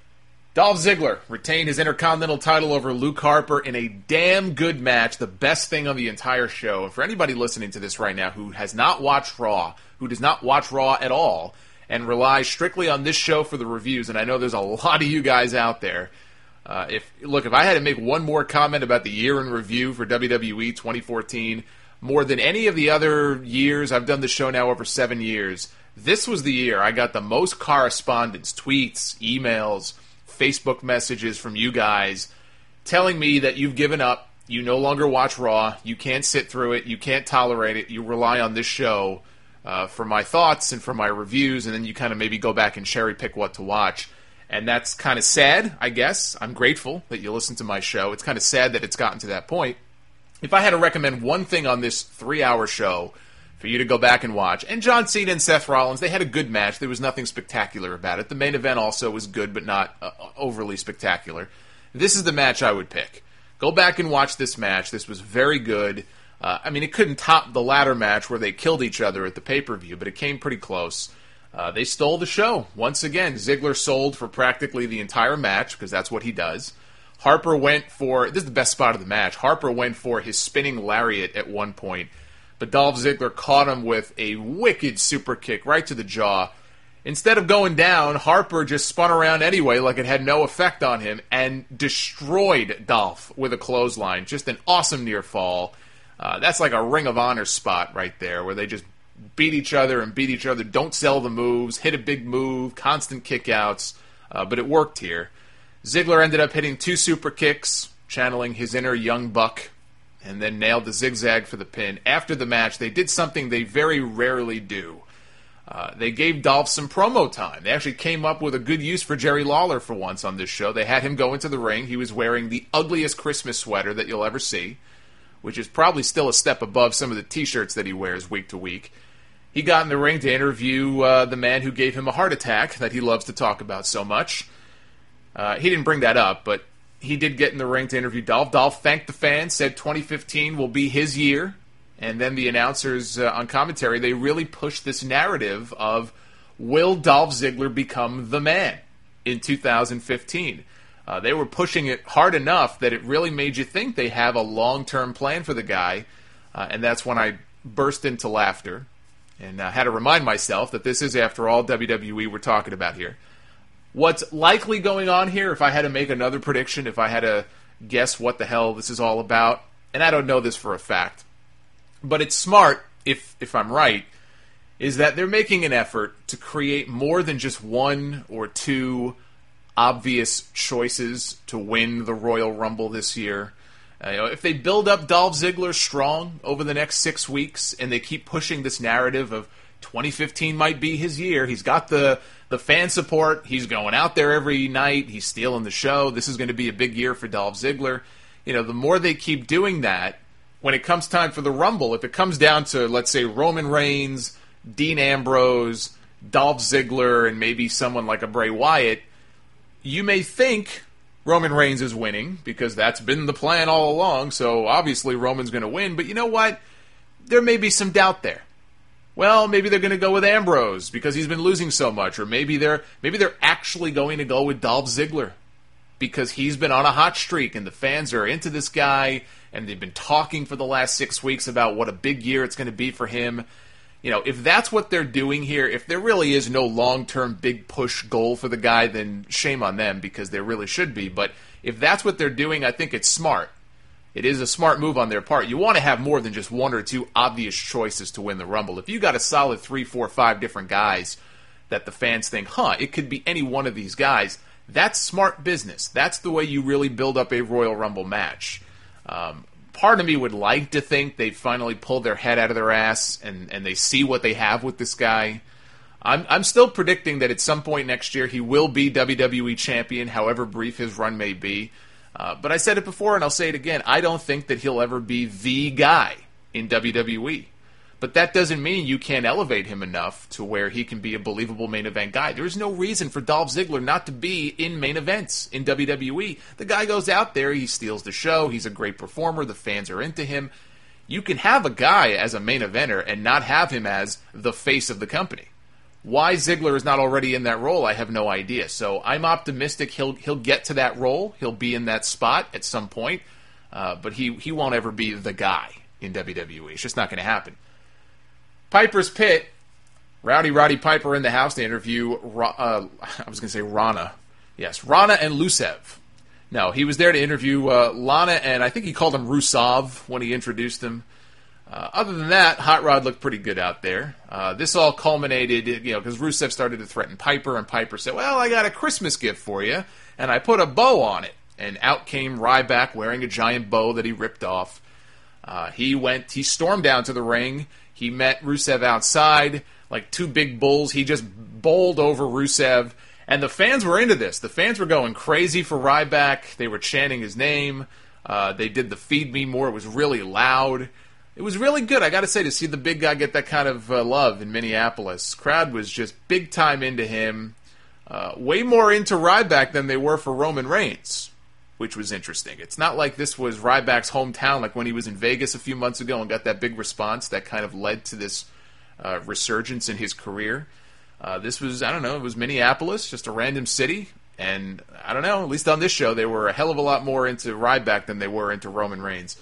Dolph Ziggler retained his Intercontinental title over Luke Harper in a damn good match, the best thing on the entire show. And for anybody listening to this right now who has not watched Raw, who does not watch Raw at all, and relies strictly on this show for the reviews, and I know there's a lot of you guys out there, uh, if look, if I had to make one more comment about the year in review for W W E twenty fourteen, more than any of the other years, I've done the show now over seven years, this was the year I got the most correspondence, tweets, emails, Facebook messages from you guys telling me that you've given up, you no longer watch Raw, you can't sit through it, you can't tolerate it, you rely on this show uh, for my thoughts and for my reviews, and then you kind of maybe go back and cherry pick what to watch. And that's kind of sad, I guess. I'm grateful that you listen to my show. It's kind of sad that it's gotten to that point. If I had to recommend one thing on this three-hour show for you to go back and watch, and John Cena and Seth Rollins, they had a good match. There was nothing spectacular about it. The main event also was good, but not uh, overly spectacular. This is the match I would pick. Go back and watch this match. This was very good. Uh, I mean, it couldn't top the ladder match where they killed each other at the pay-per-view, but it came pretty close. Uh, they stole the show. Once again, Ziggler sold for practically the entire match, because that's what he does. Harper went for, this is the best spot of the match, Harper went for his spinning lariat at one point, but Dolph Ziggler caught him with a wicked super kick right to the jaw. Instead of going down, Harper just spun around anyway like it had no effect on him and destroyed Dolph with a clothesline. Just an awesome near fall. Uh, that's like a Ring of Honor spot right there, where they just beat each other and beat each other, don't sell the moves, hit a big move, constant kickouts, uh, but it worked here. Ziggler ended up hitting two super kicks, channeling his inner young buck, and then nailed the zigzag for the pin. After the match, they did something they very rarely do. Uh, they gave Dolph some promo time. They actually came up with a good use for Jerry Lawler for once on this show. They had him go into the ring. He was wearing the ugliest Christmas sweater that you'll ever see, which is probably still a step above some of the t-shirts that he wears week to week. He got in the ring to interview uh, the man who gave him a heart attack that he loves to talk about so much. Uh, he didn't bring that up, but he did get in the ring to interview Dolph. Dolph thanked the fans, said twenty fifteen will be his year. And then the announcers uh, on commentary, they really pushed this narrative of, will Dolph Ziggler become the man in two thousand fifteen? Uh, they were pushing it hard enough that it really made you think they have a long-term plan for the guy. Uh, and that's when I burst into laughter and uh, had to remind myself that this is, after all, W W E we're talking about here. What's likely going on here, if I had to make another prediction, if I had to guess what the hell this is all about, and I don't know this for a fact, but it's smart, if if I'm right, is that they're making an effort to create more than just one or two obvious choices to win the Royal Rumble this year. Uh, you know, if they build up Dolph Ziggler strong over the next six weeks and they keep pushing this narrative of twenty fifteen might be his year, he's got the, the fan support, he's going out there every night, he's stealing the show, this is going to be a big year for Dolph Ziggler. You know, the more they keep doing that, when it comes time for the Rumble, if it comes down to, let's say, Roman Reigns, Dean Ambrose, Dolph Ziggler, and maybe someone like a Bray Wyatt, you may think Roman Reigns is winning, because that's been the plan all along, so obviously Roman's going to win, but you know what? There may be some doubt there. Well, maybe they're going to go with Ambrose, because he's been losing so much, or maybe they're maybe they're actually going to go with Dolph Ziggler, because he's been on a hot streak, and the fans are into this guy, and they've been talking for the last six weeks about what a big year it's going to be for him. You know, if that's what they're doing here, if there really is no long-term big push goal for the guy, then shame on them, because there really should be. But if that's what they're doing, I think it's smart. It is a smart move on their part. You want to have more than just one or two obvious choices to win the Rumble. If you got a solid three, four, five different guys that the fans think, huh, it could be any one of these guys, that's smart business. That's the way you really build up a Royal Rumble match. Um, part of me would like to think they finally pulled their head out of their ass and, and they see what they have with this guy. I'm, I'm still predicting that at some point next year he will be W W E champion, however brief his run may be. Uh, but I said it before and I'll say it again. I don't think that he'll ever be the guy in W W E. But that doesn't mean you can't elevate him enough to where he can be a believable main event guy. There's no reason for Dolph Ziggler not to be in main events in W W E. The guy goes out there, he steals the show, he's a great performer, the fans are into him. You can have a guy as a main eventer and not have him as the face of the company. Why Ziggler is not already in that role, I have no idea. So I'm optimistic he'll he'll get to that role. He'll be in that spot at some point. Uh, but he, he won't ever be the guy in W W E. It's just not going to happen. Piper's Pit, Rowdy Roddy Piper in the house to interview, uh, I was going to say Rana. Yes, Rana and Rusev. No, he was there to interview uh, Lana, and I think he called him Rusev when he introduced him. Uh, other than that, Hot Rod looked pretty good out there. Uh, this all culminated, you know, because Rusev started to threaten Piper, and Piper said, well, I got a Christmas gift for you, and I put a bow on it. And out came Ryback wearing a giant bow that he ripped off. Uh, he went, he stormed down to the ring. He met Rusev outside, like two big bulls. He just bowled over Rusev, and the fans were into this. The fans were going crazy for Ryback. They were chanting his name. Uh, they did the Feed Me More. It was really loud. It was really good, I got to say, to see the big guy get that kind of uh, love in Minneapolis. Crowd was just big time into him. Uh, way more into Ryback than they were for Roman Reigns, which was interesting. It's not like this was Ryback's hometown, like when he was in Vegas a few months ago and got that big response that kind of led to this uh, resurgence in his career. Uh, this was, I don't know, it was Minneapolis, just a random city, and I don't know, at least on this show, they were a hell of a lot more into Ryback than they were into Roman Reigns.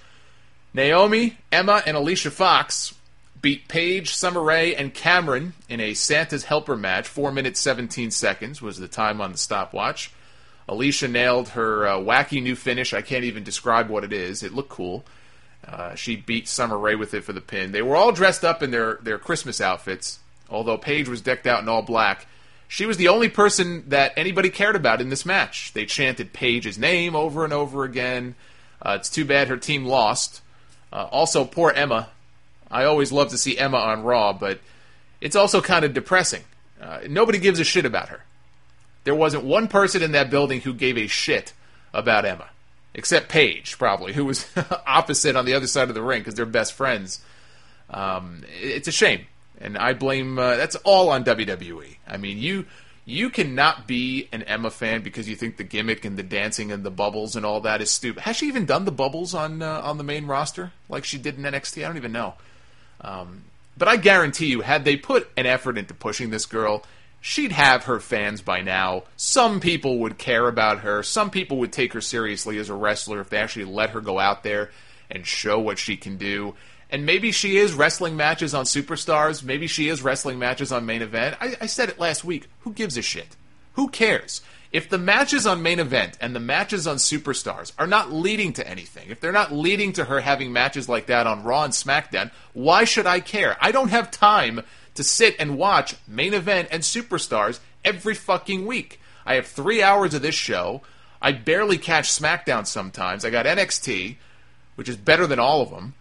Naomi, Emma, and Alicia Fox beat Paige, Summer Rae, and Cameron in a Santa's Helper match. four minutes, seventeen seconds was the time on the stopwatch. Alicia nailed her uh, wacky new finish. I can't even describe what it is. It looked cool. Uh, she beat Summer Rae with it for the pin. They were all dressed up in their, their Christmas outfits, although Paige was decked out in all black. She was the only person that anybody cared about in this match. They chanted Paige's name over and over again. Uh, it's too bad her team lost. Uh, also, poor Emma. I always love to see Emma on Raw, but it's also kind of depressing. Uh, nobody gives a shit about her. There wasn't one person in that building who gave a shit about Emma. Except Paige, probably, who was opposite on the other side of the ring because they're best friends. Um, it's a shame. And I blame, uh, that's all on W W E. I mean, you you cannot be an Emma fan because you think the gimmick and the dancing and the bubbles and all that is stupid. Has she even done the bubbles on uh, on the main roster like she did in N X T? I don't even know. Um, but I guarantee you, had they put an effort into pushing this girl, she'd have her fans by now. Some people would care about her. Some people would take her seriously as a wrestler if they actually let her go out there and show what she can do. And maybe she is wrestling matches on Superstars. Maybe she is wrestling matches on Main Event. I, I said it last week. Who gives a shit? Who cares? If the matches on Main Event and the matches on Superstars are not leading to anything, if they're not leading to her having matches like that on Raw and SmackDown, why should I care? I don't have time to sit and watch Main Event and Superstars every fucking week. I have three hours of this show. I barely catch SmackDown sometimes. I got N X T, which is better than all of them.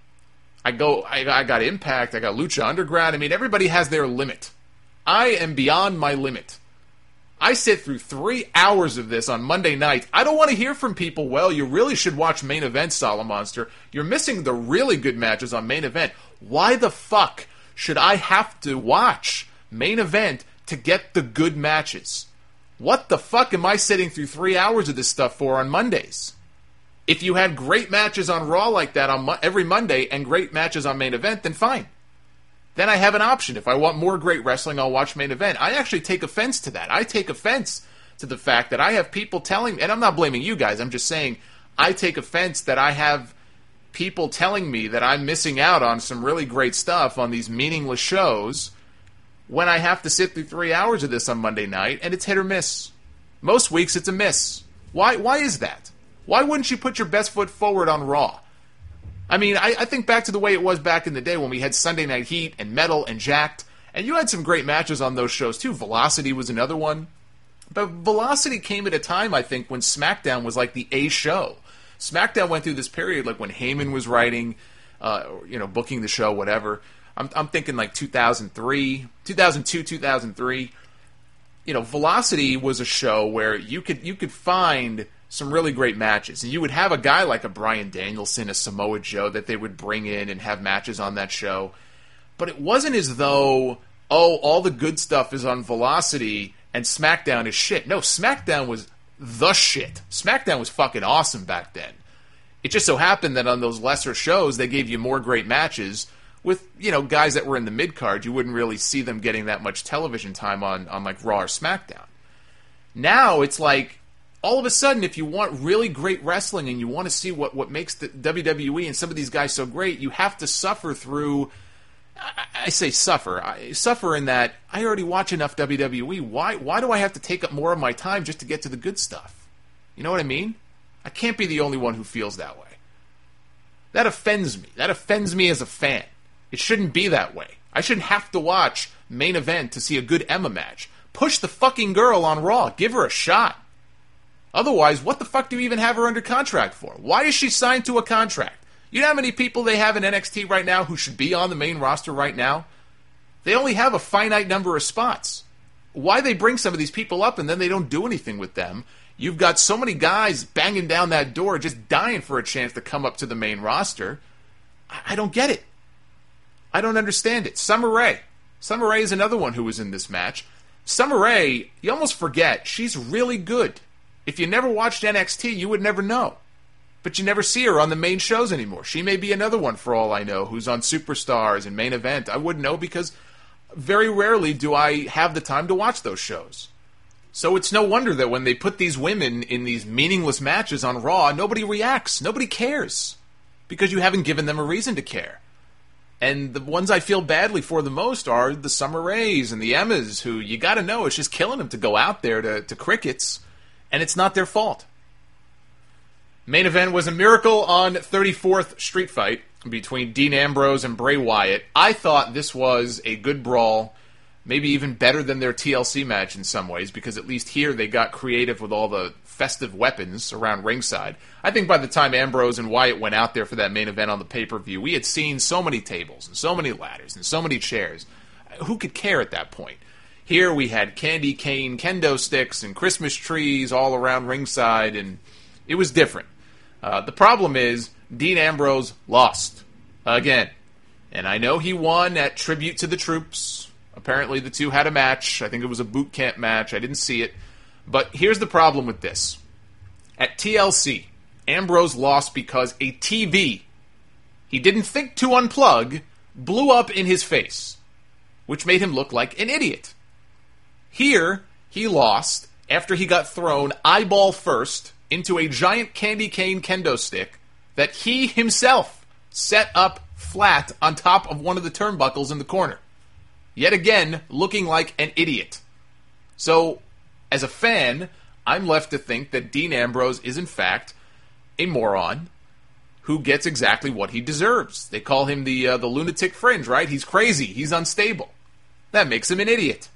I go. I, I got Impact. I got Lucha Underground. I mean, everybody has their limit. I am beyond my limit. I sit through three hours of this on Monday night. I don't want to hear from people, well, you really should watch Main Event, Solomonster. You're missing the really good matches on Main Event. Why the fuck should I have to watch Main Event to get the good matches? What the fuck am I sitting through three hours of this stuff for on Mondays? If you had great matches on Raw like that on mo- every Monday and great matches on Main Event, then fine. Then I have an option. If I want more great wrestling, I'll watch Main Event. I actually take offense to that. I take offense to the fact that I have people telling me, and I'm not blaming you guys, I'm just saying I take offense that I have people telling me that I'm missing out on some really great stuff on these meaningless shows when I have to sit through three hours of this on Monday night, and it's hit or miss. Most weeks it's a miss. Why, why is that? Why wouldn't you put your best foot forward on Raw? I mean, I, I think back to the way it was back in the day when we had Sunday Night Heat and Metal and Jacked, and you had some great matches on those shows too. Velocity was another one. But Velocity came at a time, I think, when SmackDown was like the A show. SmackDown went through this period like when Heyman was writing, uh, you know, booking the show, whatever. I'm, I'm thinking like two thousand three, two thousand two, two thousand three. You know, Velocity was a show where you could you could find some really great matches. And you would have a guy like a Bryan Danielson, a Samoa Joe that they would bring in and have matches on that show. But it wasn't as though, oh, all the good stuff is on Velocity and SmackDown is shit. No, SmackDown was the shit. SmackDown was fucking awesome back then. It just so happened that on those lesser shows, they gave you more great matches with, you know, guys that were in the mid-card. You wouldn't really see them getting that much television time on, on like Raw or SmackDown. Now, it's like, all of a sudden, if you want really great wrestling and you want to see what, what makes the W W E and some of these guys so great, you have to suffer through, I, I say suffer, I suffer in that I already watch enough W W E. Why, why do I have to take up more of my time just to get to the good stuff? You know what I mean? I can't be the only one who feels that way. That offends me. That offends me as a fan. It shouldn't be that way. I shouldn't have to watch Main Event to see a good Emma match. Push the fucking girl on Raw. Give her a shot. Otherwise, what the fuck do you even have her under contract for? Why is she signed to a contract? You know how many people they have in N X T right now who should be on the main roster right now? They only have a finite number of spots. Why they bring some of these people up and then they don't do anything with them? You've got so many guys banging down that door just dying for a chance to come up to the main roster. I don't get it. I don't understand it. Summer Rae. Summer Rae is another one who was in this match. Summer Rae, you almost forget, she's really good. If you never watched N X T, you would never know. But you never see her on the main shows anymore. She may be another one, for all I know, who's on Superstars and Main Event. I wouldn't know because very rarely do I have the time to watch those shows. So it's no wonder that when they put these women in these meaningless matches on Raw, nobody reacts. Nobody cares. Because you haven't given them a reason to care. And the ones I feel badly for the most are the Summer Raes and the Emmas, who you gotta know it's just killing them to go out there to, to crickets. And it's not their fault. Main event was a Miracle on thirty-fourth Street Fight between Dean Ambrose and Bray Wyatt. I thought this was a good brawl, maybe even better than their T L C match in some ways, because at least here they got creative with all the festive weapons around ringside. I think by the time Ambrose and Wyatt went out there for that main event on the pay-per-view, we had seen so many tables and so many ladders and so many chairs. Who could care at that point? Here we had candy cane kendo sticks and Christmas trees all around ringside, and it was different. Uh, the problem is, Dean Ambrose lost. Again. And I know he won at Tribute to the Troops. Apparently the two had a match. I think it was a boot camp match. I didn't see it. But here's the problem with this. At T L C, Ambrose lost because a T V he didn't think to unplug blew up in his face, which made him look like an idiot. Here, he lost after he got thrown eyeball first into a giant candy cane kendo stick that he himself set up flat on top of one of the turnbuckles in the corner. Yet again, looking like an idiot. So, as a fan, I'm left to think that Dean Ambrose is in fact a moron who gets exactly what he deserves. They call him the uh, the lunatic fringe, right? He's crazy. He's unstable. That makes him an idiot.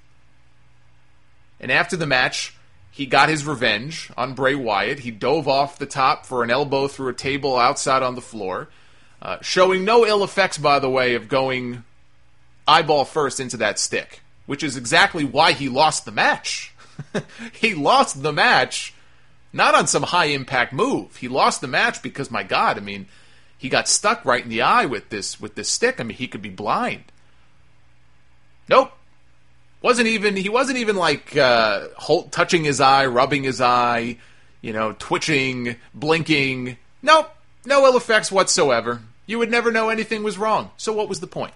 And after the match, he got his revenge on Bray Wyatt. He dove off the top for an elbow through a table outside on the floor, uh, showing no ill effects, by the way, of going eyeball first into that stick, which is exactly why he lost the match. He lost the match not on some high-impact move. He lost the match because, my God, I mean, he got stuck right in the eye with this with this stick. I mean, he could be blind. Nope. Wasn't even he wasn't even like uh, hold, touching his eye, rubbing his eye, you know, twitching, blinking. Nope, no ill effects whatsoever. You would never know anything was wrong. So what was the point?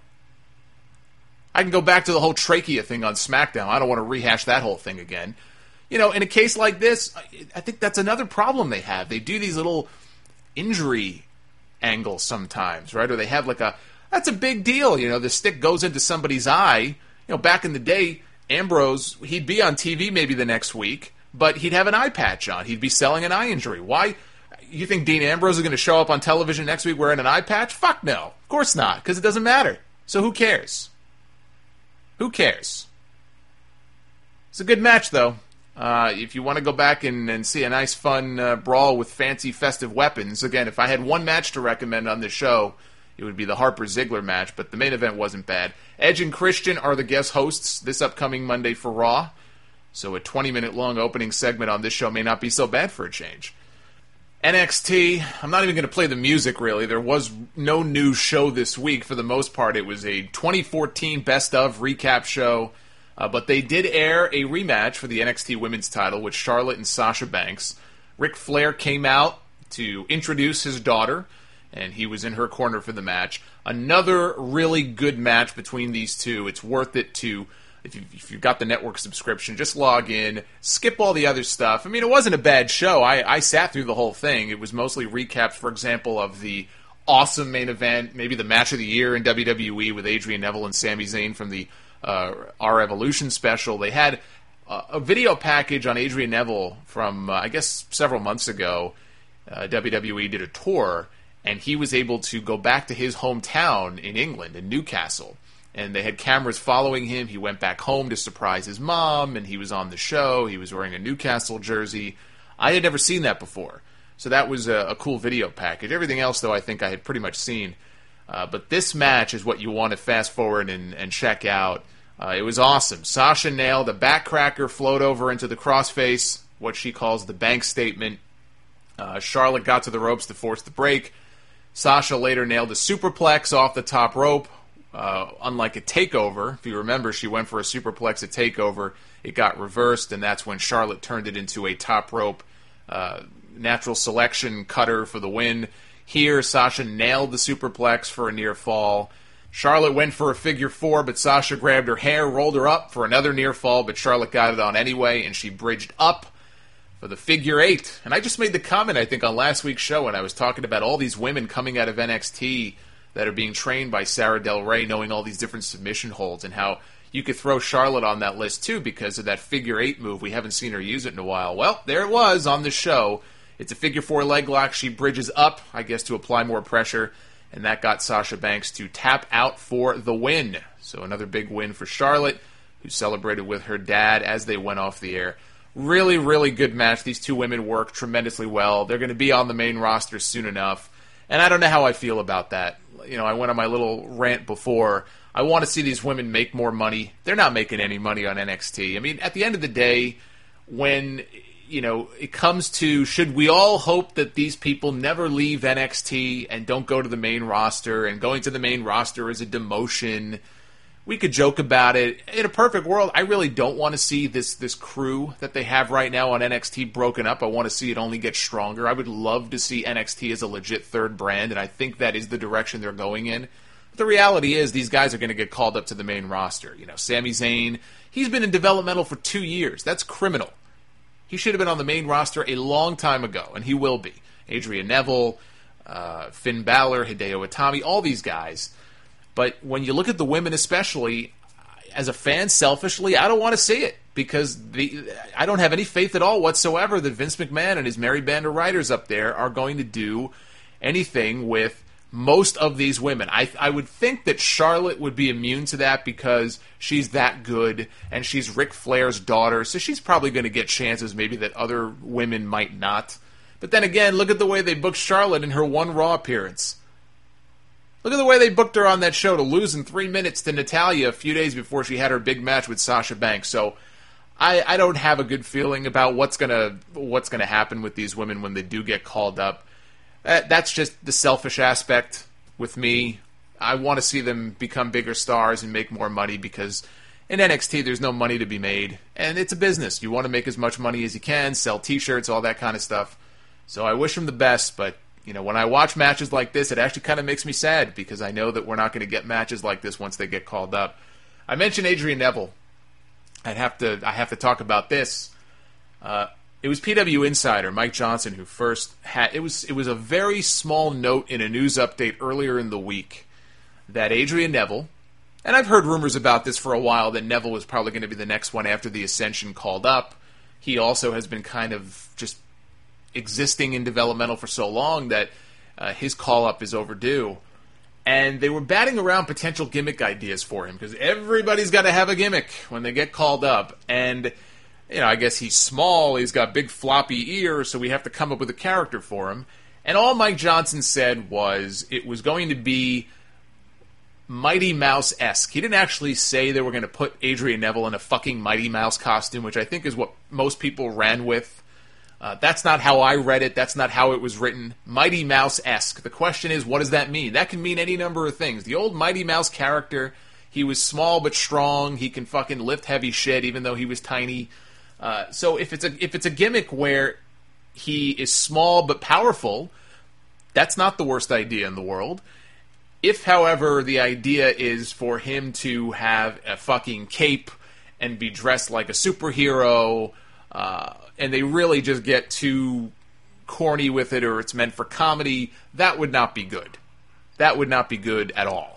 I can go back to the whole trachea thing on SmackDown. I don't want to rehash that whole thing again. You know, in a case like this, I think that's another problem they have. They do these little injury angles sometimes, right? Or they have like a, that's a big deal. You know, the stick goes into somebody's eye. You know, back in the day, Ambrose, he'd be on T V maybe the next week, but he'd have an eye patch on. He'd be selling an eye injury. Why? You think Dean Ambrose is going to show up on television next week wearing an eye patch? Fuck no. Of course not, because it doesn't matter. So who cares? Who cares? It's a good match, though. Uh, if you want to go back and, and see a nice, fun uh, brawl with fancy, festive weapons, again, if I had one match to recommend on this show, it would be the Harper-Ziggler match, but the main event wasn't bad. Edge and Christian are the guest hosts this upcoming Monday for Raw, so a twenty-minute long opening segment on this show may not be so bad for a change. N X T, I'm not even going to play the music, really. There was no new show this week. For the most part, it was a twenty fourteen Best Of recap show, uh, but they did air a rematch for the N X T Women's title with Charlotte and Sasha Banks. Ric Flair came out to introduce his daughter, and he was in her corner for the match. Another really good match between these two. It's worth it to, if, you, if you've got the network subscription, just log in, skip all the other stuff. I mean, it wasn't a bad show. I, I sat through the whole thing. It was mostly recaps, for example, of the awesome main event, maybe the match of the year in W W E with Adrian Neville and Sami Zayn from the uh, Our Evolution special. They had uh, a video package on Adrian Neville from, uh, I guess, several months ago. Uh, W W E did a tour, and he was able to go back to his hometown in England, in Newcastle. And they had cameras following him. He went back home to surprise his mom, and he was on the show. He was wearing a Newcastle jersey. I had never seen that before. So that was a, a cool video package. Everything else, though, I think I had pretty much seen. Uh, but this match is what you want to fast forward and, and check out. Uh, it was awesome. Sasha nailed a backcracker, float over into the crossface, what she calls the bank statement. Uh, Charlotte got to the ropes to force the break. Sasha later nailed a superplex off the top rope. Uh, unlike a takeover, if you remember, she went for a superplex at takeover. It got reversed, and that's when Charlotte turned it into a top rope uh, natural selection cutter for the win. Here, Sasha nailed the superplex for a near fall. Charlotte went for a figure four, but Sasha grabbed her hair, rolled her up for another near fall, but Charlotte got it on anyway, and she bridged up for the figure eight. And I just made the comment, I think, on last week's show when I was talking about all these women coming out of N X T that are being trained by Sarah Del Rey, knowing all these different submission holds, and how you could throw Charlotte on that list, too, because of that figure eight move. We haven't seen her use it in a while. Well, there it was on the show. It's a figure four leg lock. She bridges up, I guess, to apply more pressure, and that got Sasha Banks to tap out for the win. So another big win for Charlotte, who celebrated with her dad as they went off the air. Really, really good match. These two women work tremendously well. They're going to be on the main roster soon enough. And I don't know how I feel about that. You know, I went on my little rant before. I want to see these women make more money. They're not making any money on N X T. I mean, at the end of the day, when, you know, it comes to, should we all hope that these people never leave N X T and don't go to the main roster, and going to the main roster is a demotion? We could joke about it. In a perfect world, I really don't want to see this this crew that they have right now on N X T broken up. I want to see it only get stronger. I would love to see N X T as a legit third brand, and I think that is the direction they're going in. But the reality is these guys are going to get called up to the main roster. You know, Sami Zayn, he's been in developmental for two years. That's criminal. He should have been on the main roster a long time ago, and he will be. Adrian Neville, uh, Finn Balor, Hideo Itami, all these guys. But when you look at the women especially, as a fan, selfishly, I don't want to see it, because the I don't have any faith at all whatsoever that Vince McMahon and his merry band of writers up there are going to do anything with most of these women. I, I would think that Charlotte would be immune to that because she's that good, and she's Ric Flair's daughter, so she's probably going to get chances maybe that other women might not. But then again, look at the way they booked Charlotte in her one Raw appearance. Look at the way they booked her on that show to lose in three minutes to Natalya a few days before she had her big match with Sasha Banks. So I, I don't have a good feeling about what's gonna what's gonna happen with these women when they do get called up. That, that's just the selfish aspect with me. I want to see them become bigger stars and make more money, because in N X T there's no money to be made, and it's a business. You want to make as much money as you can, sell T-shirts, all that kind of stuff. So I wish them the best, but you know, when I watch matches like this, it actually kind of makes me sad, because I know that we're not going to get matches like this once they get called up. I mentioned Adrian Neville. I'd have to I have to talk about this. Uh, it was P W Insider, Mike Johnson, who first had it was it was a very small note in a news update earlier in the week that Adrian Neville, and I've heard rumors about this for a while, that Neville was probably going to be the next one after the Ascension called up. He also has been kind of just existing in developmental for so long that uh, his call-up is overdue. And they were batting around potential gimmick ideas for him, because everybody's got to have a gimmick when they get called up. And, you know, I guess he's small, he's got big floppy ears, so we have to come up with a character for him. And all Mike Johnson said was it was going to be Mighty Mouse-esque. He didn't actually say they were going to put Adrian Neville in a fucking Mighty Mouse costume, which I think is what most people ran with. Uh, that's not how I read it. That's not how it was written. Mighty Mouse-esque. The question is, what does that mean? That can mean any number of things. The old Mighty Mouse character, he was small but strong. He can fucking lift heavy shit, even though he was tiny. Uh, so if it's a if it's a gimmick where he is small but powerful, that's not the worst idea in the world. If, however, the idea is for him to have a fucking cape and be dressed like a superhero, uh, and they really just get too corny with it, or it's meant for comedy, that would not be good. That would not be good at all.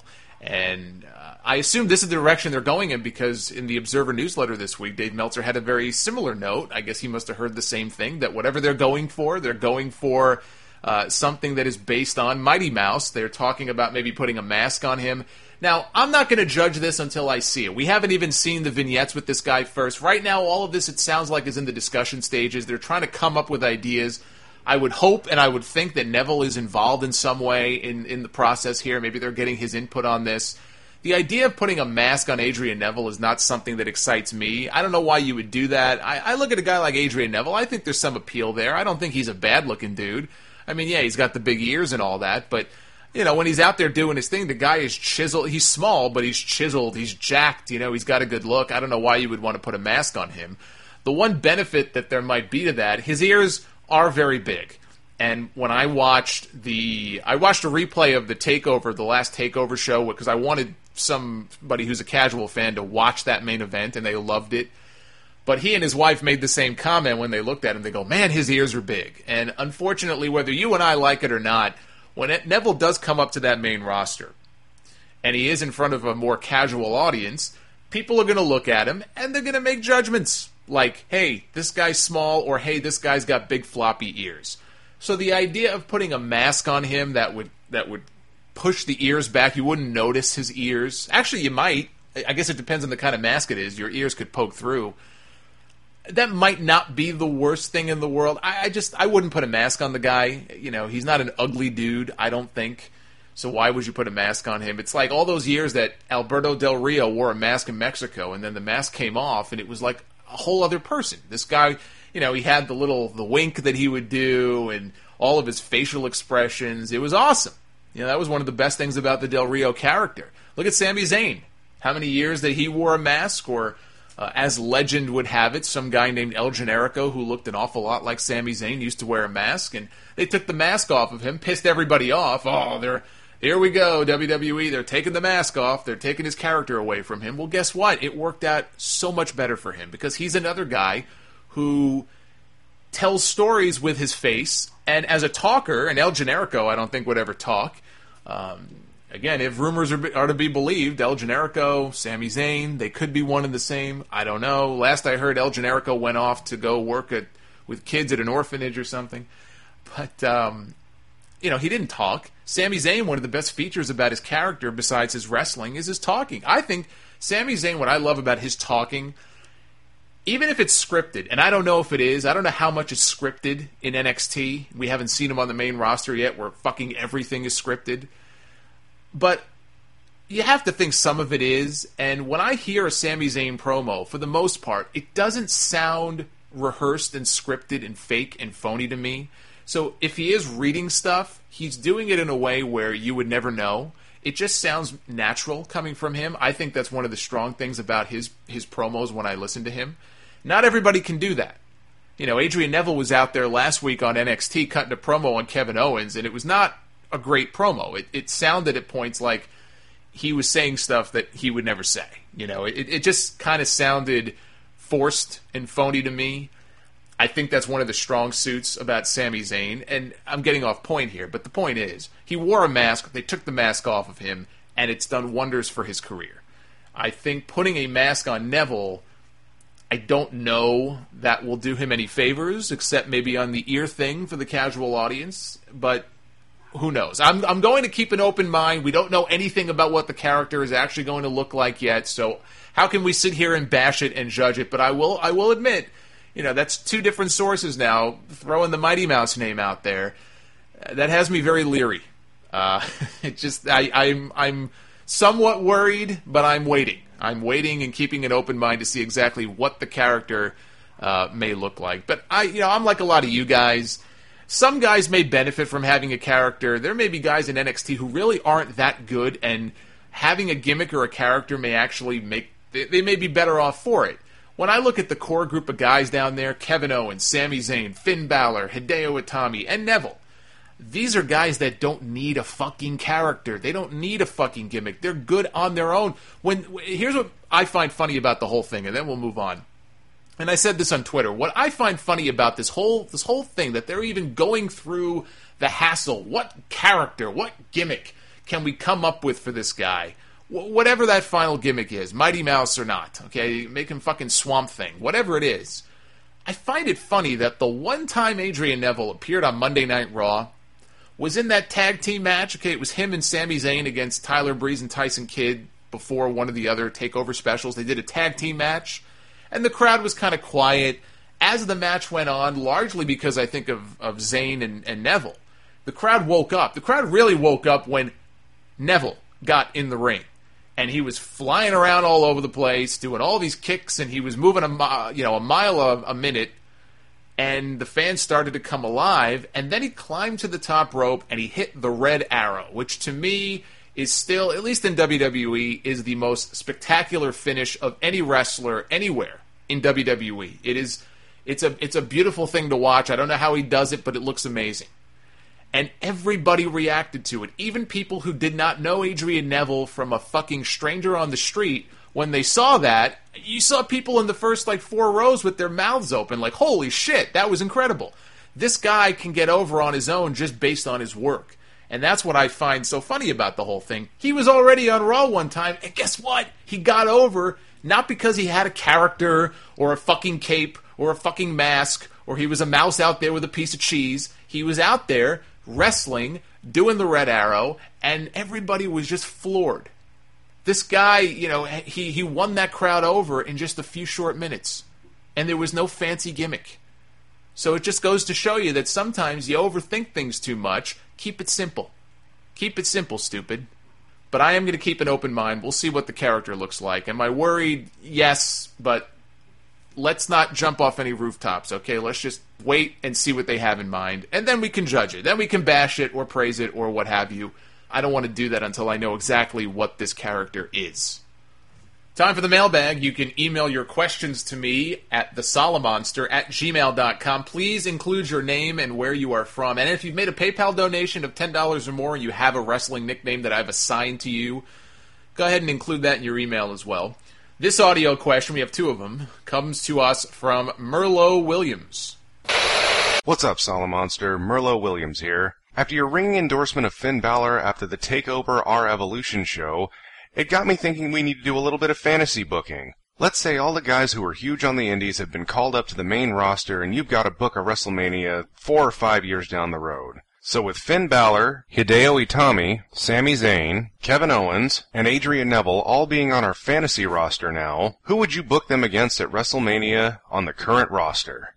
And uh, I assume this is the direction they're going in, because in the Observer newsletter this week, Dave Meltzer had a very similar note. I guess he must have heard the same thing, that whatever they're going for, they're going for uh, something that is based on Mighty Mouse. They're talking about maybe putting a mask on him. Now, I'm not going to judge this until I see it. We haven't even seen the vignettes with this guy first. Right now, all of this, it sounds like, is in the discussion stages. They're trying to come up with ideas. I would hope and I would think that Neville is involved in some way in, in the process here. Maybe they're getting his input on this. The idea of putting a mask on Adrian Neville is not something that excites me. I don't know why you would do that. I, I look at a guy like Adrian Neville. I think there's some appeal there. I don't think he's a bad-looking dude. I mean, yeah, he's got the big ears and all that, but you know, when he's out there doing his thing, the guy is chiseled. He's small, but he's chiseled. He's jacked. You know, he's got a good look. I don't know why you would want to put a mask on him. The one benefit that there might be to that, his ears are very big. And when I watched the, I watched a replay of the Takeover, the last Takeover show, because I wanted somebody who's a casual fan to watch that main event, and they loved it. But he and his wife made the same comment when they looked at him. They go, man, his ears are big. And unfortunately, whether you and I like it or not, when it, Neville does come up to that main roster, and he is in front of a more casual audience, people are going to look at him, and they're going to make judgments. Like, hey, this guy's small, or hey, this guy's got big floppy ears. So the idea of putting a mask on him that would that would push the ears back, you wouldn't notice his ears. Actually, you might. I guess it depends on the kind of mask it is. Your ears could poke through. That might not be the worst thing in the world. I, I just, I wouldn't put a mask on the guy. You know, he's not an ugly dude, I don't think. So why would you put a mask on him? It's like all those years that Alberto Del Rio wore a mask in Mexico, and then the mask came off, and it was like a whole other person. This guy, you know, he had the little, the wink that he would do, and all of his facial expressions. It was awesome. You know, that was one of the best things about the Del Rio character. Look at Sami Zayn. How many years that he wore a mask, or... Uh, as legend would have it, some guy named El Generico, who looked an awful lot like Sami Zayn, used to wear a mask, and they took the mask off of him, pissed everybody off. Oh, they're here we go, W W E, they're taking the mask off, they're taking his character away from him. Well, guess what? It worked out so much better for him, because he's another guy who tells stories with his face, and as a talker, and El Generico I don't think would ever talk. Um... Again, if rumors are, are to be believed, El Generico, Sami Zayn, they could be one and the same. I don't know. Last I heard, El Generico went off to go work at, with kids at an orphanage or something. But, um, you know, he didn't talk. Sami Zayn, one of the best features about his character, besides his wrestling, is his talking. I think Sami Zayn, what I love about his talking, even if it's scripted, and I don't know if it is, I don't know how much is scripted in N X T. We haven't seen him on the main roster yet, where fucking everything is scripted. But you have to think some of it is, and when I hear a Sami Zayn promo, for the most part, it doesn't sound rehearsed and scripted and fake and phony to me. So if he is reading stuff, he's doing it in a way where you would never know. It just sounds natural coming from him. I think that's one of the strong things about his, his promos when I listen to him. Not everybody can do that. You know, Adrian Neville was out there last week on N X T cutting a promo on Kevin Owens, and it was not a great promo. It, it sounded at points like he was saying stuff that he would never say. You know, it, it just kind of sounded forced and phony to me. I think that's one of the strong suits about Sami Zayn, and I'm getting off point here, but the point is, he wore a mask, they took the mask off of him, and it's done wonders for his career. I think putting a mask on Neville, I don't know that will do him any favors, except maybe on the ear thing for the casual audience, but who knows? I'm I'm going to keep an open mind. We don't know anything about what the character is actually going to look like yet, so how can we sit here and bash it and judge it? But I will I will admit, you know, that's two different sources now, throwing the Mighty Mouse name out there. That has me very leery. Uh, it just I, I'm I'm somewhat worried, but I'm waiting. I'm waiting and keeping an open mind to see exactly what the character uh, may look like. But I, you know, I'm like a lot of you guys. Some guys may benefit from having a character. There may be guys in N X T who really aren't that good, and having a gimmick or a character may actually make... They, they may be better off for it. When I look at the core group of guys down there, Kevin Owens, Sami Zayn, Finn Balor, Hideo Itami, and Neville, these are guys that don't need a fucking character. They don't need a fucking gimmick. They're good on their own. When Here's what I find funny about the whole thing, and then we'll move on. And I said this on Twitter. What I find funny about this whole this whole thing, that they're even going through the hassle. What character, what gimmick can we come up with for this guy? W- whatever that final gimmick is, Mighty Mouse or not, okay? Make him fucking Swamp Thing, whatever it is. I find it funny that the one time Adrian Neville appeared on Monday Night Raw was in that tag team match. Okay, it was him and Sami Zayn against Tyler Breeze and Tyson Kidd before one of the other TakeOver specials. They did a tag team match. And the crowd was kind of quiet as the match went on, largely because I think of, of Zayn and, and Neville. The crowd woke up. The crowd really woke up when Neville got in the ring. And he was flying around all over the place, doing all these kicks, and he was moving a, you know, a mile a, a minute. And the fans started to come alive. And then he climbed to the top rope and he hit the red arrow, which to me is still, at least in W W E, is the most spectacular finish of any wrestler anywhere in W W E. It is, it's a, it's a beautiful thing to watch. I don't know how he does it, but it looks amazing. And everybody reacted to it. Even people who did not know Adrian Neville from a fucking stranger on the street, when they saw that, you saw people in the first like four rows with their mouths open, like, holy shit, that was incredible. This guy can get over on his own just based on his work. And that's what I find so funny about the whole thing. He was already on Raw one time, and guess what? He got over, not because he had a character, or a fucking cape, or a fucking mask, or he was a mouse out there with a piece of cheese. He was out there wrestling, doing the Red Arrow, and everybody was just floored. This guy, you know, he, he won that crowd over in just a few short minutes. And there was no fancy gimmick. So it just goes to show you that sometimes you overthink things too much. Keep it simple. Keep it simple, stupid. But I am going to keep an open mind. We'll see what the character looks like. Am I worried? Yes, but let's not jump off any rooftops, okay? Let's just wait and see what they have in mind. And then we can judge it. Then we can bash it or praise it or what have you. I don't want to do that until I know exactly what this character is. Time for the mailbag. You can email your questions to me at the solomonster at gmail dot com. Please include your name and where you are from. And if you've made a PayPal donation of ten dollars or more and you have a wrestling nickname that I've assigned to you, go ahead and include that in your email as well. This audio question, we have two of them, comes to us from Merlo Williams. What's up, Solomonster? Merlo Williams here. After your ringing endorsement of Finn Balor after the TakeOver Our Evolution show, it got me thinking we need to do a little bit of fantasy booking. Let's say all the guys who were huge on the indies have been called up to the main roster and you've got to book a WrestleMania four or five years down the road. So with Finn Balor, Hideo Itami, Sami Zayn, Kevin Owens, and Adrian Neville all being on our fantasy roster now, who would you book them against at WrestleMania on the current roster?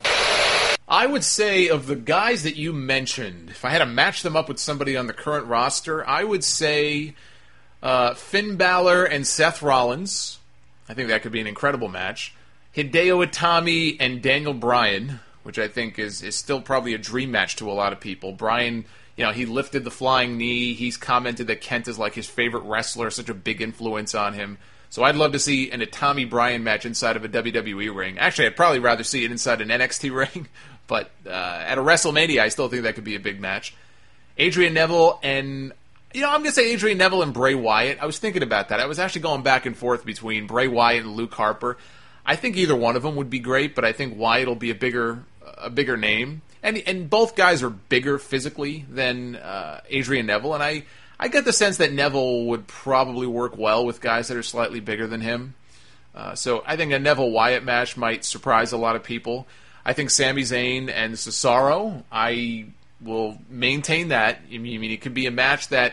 I would say of the guys that you mentioned, if I had to match them up with somebody on the current roster, I would say uh, Finn Balor and Seth Rollins. I think that could be an incredible match. Hideo Itami and Daniel Bryan, which I think is, is still probably a dream match to a lot of people. Bryan, you know, he lifted the flying knee. He's commented that Kent is like his favorite wrestler, such a big influence on him. So I'd love to see an Itami-Bryan match inside of a W W E ring. Actually, I'd probably rather see it inside an N X T ring. But uh, at a WrestleMania, I still think that could be a big match. Adrian Neville and, you know, I'm going to say Adrian Neville and Bray Wyatt. I was thinking about that. I was actually going back and forth between Bray Wyatt and Luke Harper. I think either one of them would be great, but I think Wyatt will be a bigger a bigger name. And and both guys are bigger physically than uh, Adrian Neville. And I, I get the sense that Neville would probably work well with guys that are slightly bigger than him. Uh, so I think a Neville-Wyatt match might surprise a lot of people. I think Sami Zayn and Cesaro, I will maintain that. I mean, it could be a match that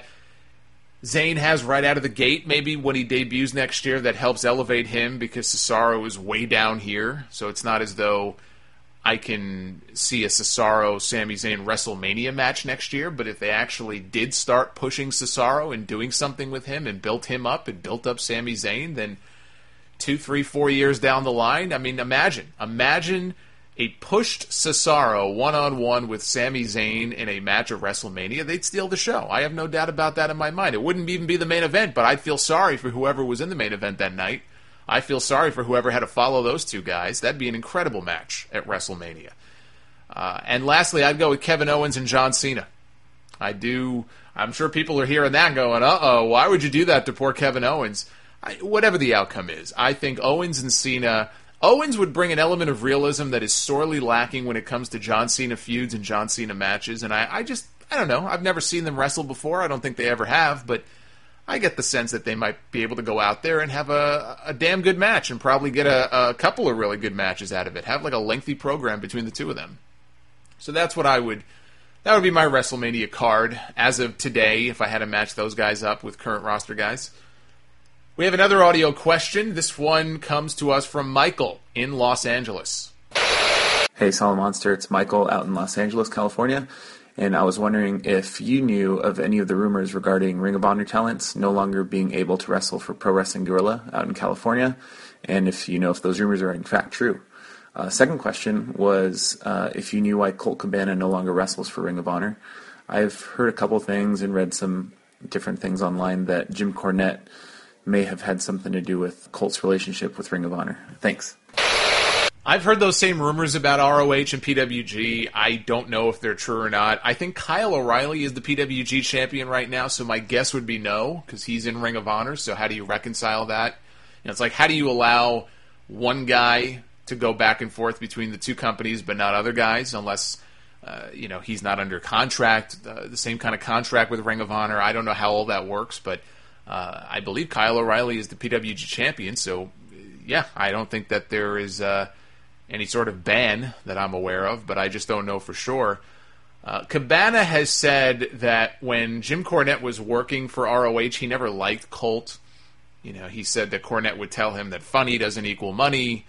Zayn has right out of the gate, maybe when he debuts next year, that helps elevate him because Cesaro is way down here. So it's not as though I can see a Cesaro-Sami Zayn WrestleMania match next year, but if they actually did start pushing Cesaro and doing something with him and built him up and built up Sami Zayn, then two, three, four years down the line, I mean, imagine. Imagine a pushed Cesaro one-on-one with Sami Zayn in a match of WrestleMania. They'd steal the show. I have no doubt about that in my mind. It wouldn't even be the main event, but I'd feel sorry for whoever was in the main event that night. I feel sorry for whoever had to follow those two guys. That'd be an incredible match at WrestleMania. Uh, and lastly, I'd go with Kevin Owens and John Cena. I do. I'm sure people are hearing that going, uh-oh, why would you do that to poor Kevin Owens? I, whatever the outcome is, I think Owens and Cena... Owens would bring an element of realism that is sorely lacking when it comes to John Cena feuds and John Cena matches, and I, I just, I don't know, I've never seen them wrestle before, I don't think they ever have, but I get the sense that they might be able to go out there and have a, a damn good match and probably get a, a couple of really good matches out of it, have like a lengthy program between the two of them. So that's what I would, that would be my WrestleMania card as of today if I had to match those guys up with current roster guys. We have another audio question. This one comes to us from Michael in Los Angeles. Hey, Solomonster. It's Michael out in Los Angeles, California. And I was wondering if you knew of any of the rumors regarding Ring of Honor talents no longer being able to wrestle for Pro Wrestling Guerrilla out in California, and if you know if those rumors are in fact true. Uh, second question was uh, if you knew why Colt Cabana no longer wrestles for Ring of Honor. I've heard a couple things and read some different things online that Jim Cornette may have had something to do with Colt's relationship with Ring of Honor. Thanks. I've heard those same rumors about R O H and P W G. I don't know if they're true or not. I think Kyle O'Reilly is the P W G champion right now, so my guess would be no, because he's in Ring of Honor, so how do you reconcile that? You know, it's like, how do you allow one guy to go back and forth between the two companies but not other guys, unless uh, you know he's not under contract, uh, the same kind of contract with Ring of Honor. I don't know how all that works, but Uh, I believe Kyle O'Reilly is the P W G champion, so yeah, I don't think that there is uh, any sort of ban that I'm aware of, but I just don't know for sure. Uh, Cabana has said that when Jim Cornette was working for R O H, he never liked Colt. You know, he said that Cornette would tell him that funny doesn't equal money,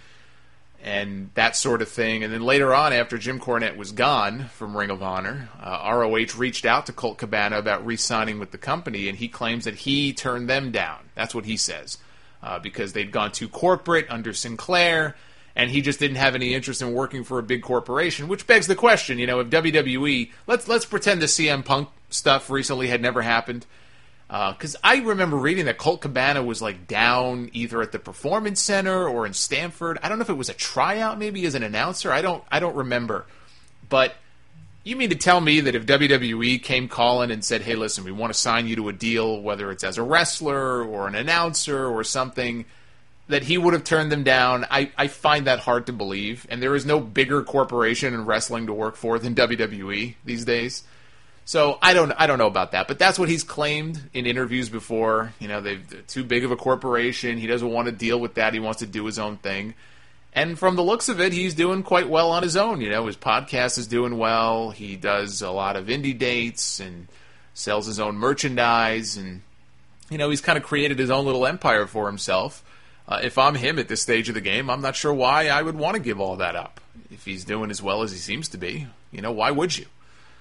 and that sort of thing. And then later on, after Jim Cornette was gone from Ring of Honor, uh, R O H reached out to Colt Cabana about re-signing with the company, and he claims that he turned them down. That's what he says, uh, because they'd gone too corporate under Sinclair, and he just didn't have any interest in working for a big corporation, which begs the question, you know, if W W E, let's let's pretend the C M Punk stuff recently had never happened, because uh, I remember reading that Colt Cabana was like down either at the Performance Center or in Stamford. I don't know if it was a tryout maybe as an announcer. I don't I don't remember. But you mean to tell me that if W W E came calling and said, hey, listen, we want to sign you to a deal, whether it's as a wrestler or an announcer or something, that he would have turned them down? I, I find that hard to believe. And there is no bigger corporation in wrestling to work for than W W E these days. So I don't I don't know about that. But that's what he's claimed in interviews before. You know, they've, they're too big of a corporation. He doesn't want to deal with that. He wants to do his own thing. And from the looks of it, he's doing quite well on his own. You know, his podcast is doing well. He does a lot of indie dates and sells his own merchandise. And, you know, he's kind of created his own little empire for himself. Uh, if I'm him at this stage of the game, I'm not sure why I would want to give all that up. If he's doing as well as he seems to be, you know, why would you?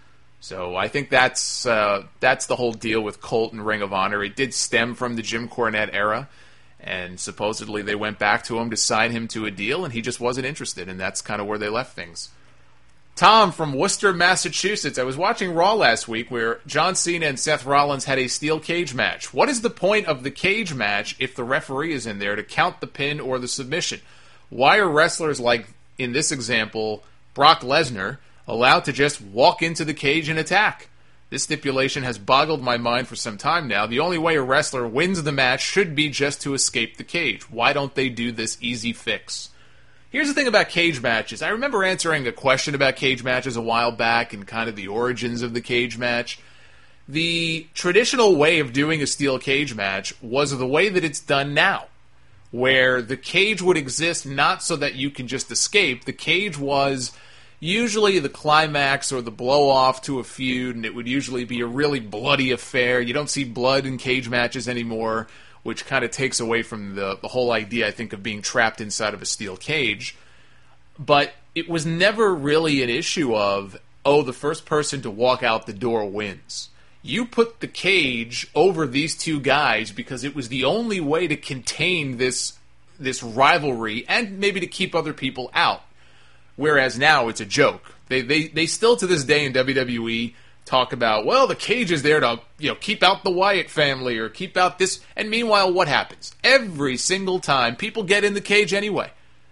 So I think that's uh, that's the whole deal with Colt and Ring of Honor. It did stem from the Jim Cornette era, and supposedly they went back to him to sign him to a deal, and he just wasn't interested, and that's kind of where they left things. Tom from Worcester, Massachusetts. I was watching Raw last week where John Cena and Seth Rollins had a steel cage match. What is the point of the cage match if the referee is in there to count the pin or the submission? Why are wrestlers like, in this example, Brock Lesnar, allowed to just walk into the cage and attack? This stipulation has boggled my mind for some time now. The only way a wrestler wins the match should be just to escape the cage. Why don't they do this easy fix? Here's the thing about cage matches. I remember answering a question about cage matches a while back and kind of the origins of the cage match. The traditional way of doing a steel cage match was the way that it's done now, where the cage would exist not so that you can just escape. The cage was usually the climax or the blow-off to a feud, and it would usually be a really bloody affair. You don't see blood in cage matches anymore, which kind of takes away from the, the whole idea, I think, of being trapped inside of a steel cage. But it was never really an issue of, oh, the first person to walk out the door wins. You put the cage over these two guys because it was the only way to contain this this rivalry and maybe to keep other people out. Whereas now it's a joke. They they they still to this day in W W E talk about, well, the cage is there to, you know, keep out the Wyatt family or keep out this. And meanwhile, what happens? Every single time, people get in the cage anyway.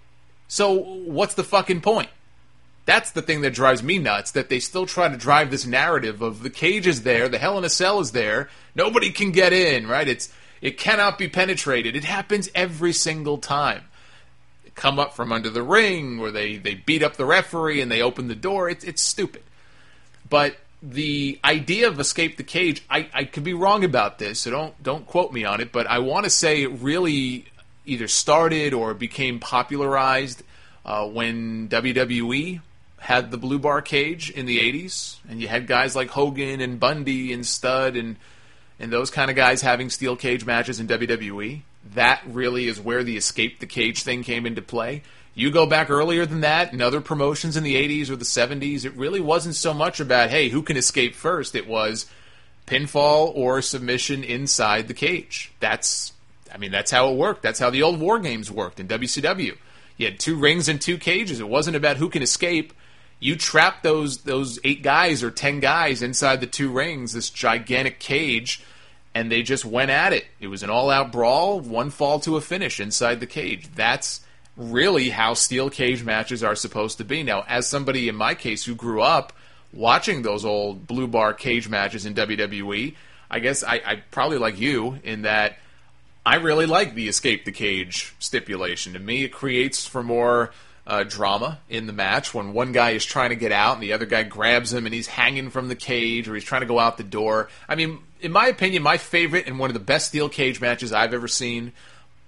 So what's the fucking point? That's the thing that drives me nuts, that they still try to drive this narrative of the cage is there, the Hell in a Cell is there, nobody can get in, right? It's It cannot be penetrated. It happens every single time. They come up from under the ring, or they, they beat up the referee and they open the door. It's, it's stupid. But the idea of escape the cage, I, I could be wrong about this, so don't don't quote me on it, but I want to say it really either started or became popularized uh, when W W E had the blue bar cage in the eighties, and you had guys like Hogan and Bundy and Studd and and those kind of guys having steel cage matches in W W E. That really is where the escape the cage thing came into play. You go back earlier than that, in other promotions in the eighties or the seventies, it really wasn't so much about, hey, who can escape first? It was pinfall or submission inside the cage. That's, I mean, that's how it worked. That's how the old War Games worked in W C W. You had two rings and two cages. It wasn't about who can escape. You trapped those those eight guys or ten guys inside the two rings, this gigantic cage, and they just went at it. It was an all-out brawl, one fall to a finish inside the cage. That's really how steel cage matches are supposed to be. Now, as somebody in my case who grew up watching those old blue bar cage matches in W W E, I guess I, I probably like you in that I really like the escape the cage stipulation. To me, it creates for more uh, drama in the match when one guy is trying to get out and the other guy grabs him and he's hanging from the cage or he's trying to go out the door. I mean, in my opinion, my favorite and one of the best steel cage matches I've ever seen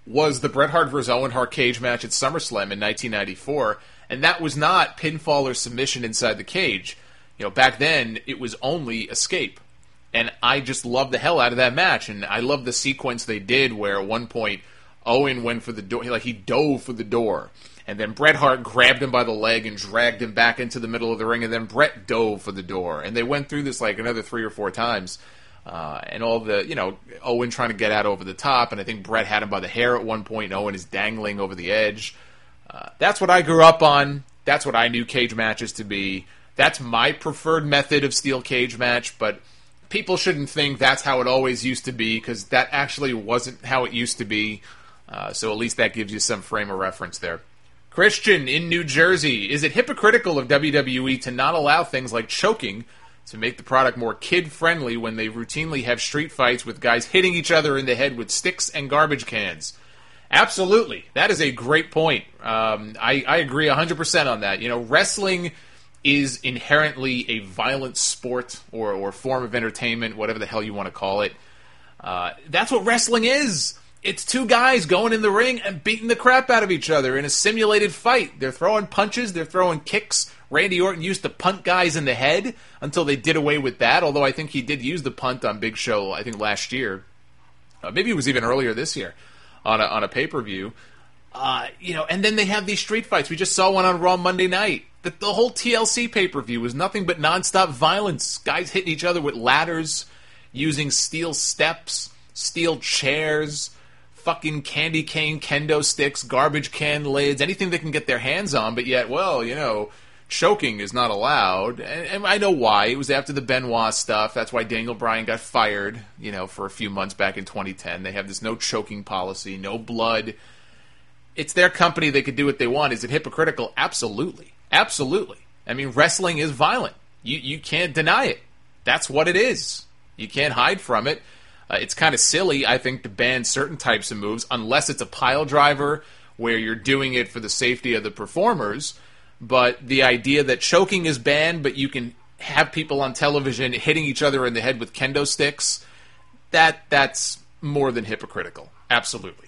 was the Bret Hart versus Owen Hart cage match at SummerSlam in nineteen ninety-four, and that was not pinfall or submission inside the cage. You know, back then, it was only escape. And I just loved the hell out of that match, and I love the sequence they did where at one point Owen went for the door, like he dove for the door, and then Bret Hart grabbed him by the leg and dragged him back into the middle of the ring, and then Bret dove for the door, and they went through this like another three or four times, uh, and all the, you know, Owen trying to get out over the top, and I think Bret had him by the hair at one point, and Owen is dangling over the edge. Uh, that's what I grew up on. That's what I knew cage matches to be. That's my preferred method of steel cage match, but people shouldn't think that's how it always used to be, because that actually wasn't how it used to be. Uh, so at least that gives you some frame of reference there. Christian in New Jersey, is it hypocritical of W W E to not allow things like choking to make the product more kid-friendly when they routinely have street fights with guys hitting each other in the head with sticks and garbage cans? Absolutely. That is a great point. Um, I, I agree one hundred percent on that. You know, wrestling is inherently a violent sport or, or form of entertainment, whatever the hell you want to call it. Uh, that's what wrestling is. It's two guys going in the ring and beating the crap out of each other in a simulated fight. They're throwing punches, they're throwing kicks. Randy Orton used to punt guys in the head until they did away with that, although I think he did use the punt on Big Show, I think last year. Uh, maybe it was even earlier this year on a, on a pay-per-view. Uh, you know, and then they have these street fights. We just saw one on Raw Monday night. The, the whole T L C pay-per-view was nothing but nonstop violence. Guys hitting each other with ladders, using steel steps, steel chairs, fucking candy cane kendo sticks, garbage can lids, anything they can get their hands on, but yet, well, you know, choking is not allowed. And, and I know why. It was after the Benoit stuff. That's why Daniel Bryan got fired, you know, for a few months back in twenty ten. They have this no choking policy, no blood. It's their company. They could do what they want. Is it hypocritical? Absolutely. Absolutely. I mean, wrestling is violent. You you can't deny it. That's what it is. You can't hide from it. Uh, it's kind of silly, I think, to ban certain types of moves, unless it's a pile driver where you're doing it for the safety of the performers. But the idea that choking is banned, but you can have people on television hitting each other in the head with kendo sticks, that that's more than hypocritical. Absolutely.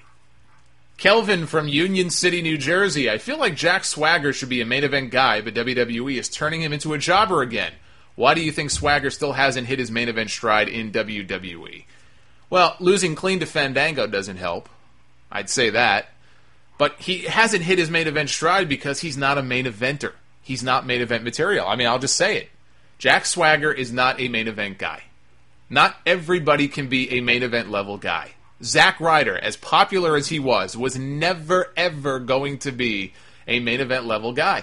Kelvin from Union City, New Jersey. I feel like Jack Swagger should be a main event guy, but W W E is turning him into a jobber again. Why do you think Swagger still hasn't hit his main event stride in W W E? Well, losing clean to Fandango doesn't help. I'd say that. But he hasn't hit his main event stride because he's not a main eventer. He's not main event material. I mean, I'll just say it. Jack Swagger is not a main event guy. Not everybody can be a main event level guy. Zack Ryder, as popular as he was, was never, ever going to be a main event level guy.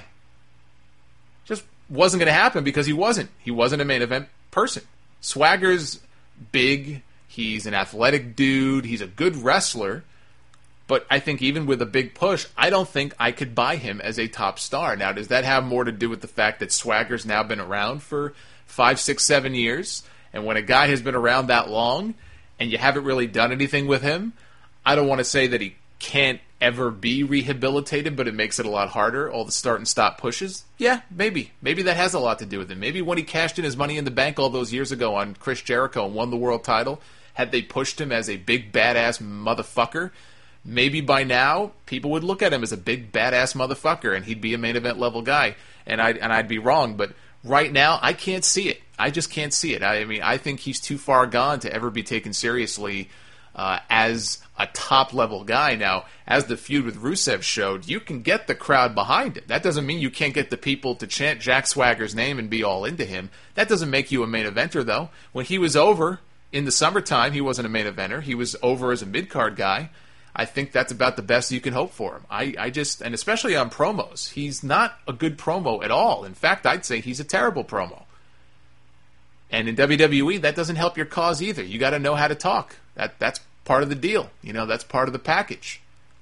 Just wasn't going to happen because he wasn't. He wasn't a main event person. Swagger's big. He's an athletic dude. He's a good wrestler. But I think even with a big push, I don't think I could buy him as a top star. Now, does that have more to do with the fact that Swagger's now been around for five, six, seven years? And when a guy has been around that long and you haven't really done anything with him, I don't want to say that he can't ever be rehabilitated, but it makes it a lot harder, all the start and stop pushes. Yeah, maybe. Maybe that has a lot to do with it. Maybe when he cashed in his Money in the Bank all those years ago on Chris Jericho and won the world title, had they pushed him as a big badass motherfucker, maybe by now people would look at him as a big badass motherfucker and he'd be a main event level guy, and I'd, and I'd be wrong. But right now, I can't see it. I just can't see it. I mean, I think he's too far gone to ever be taken seriously uh, as a top-level guy. Now, as the feud with Rusev showed, you can get the crowd behind it. That doesn't mean you can't get the people to chant Jack Swagger's name and be all into him. That doesn't make you a main eventer, though. When he was over in the summertime, he wasn't a main eventer. He was over as a mid-card guy. I think that's about the best you can hope for him. I, I just, and especially on promos, he's not a good promo at all. In fact, I'd say he's a terrible promo. And in W W E, that doesn't help your cause either. You got to know how to talk. That that's part of the deal. You know, that's part of the package.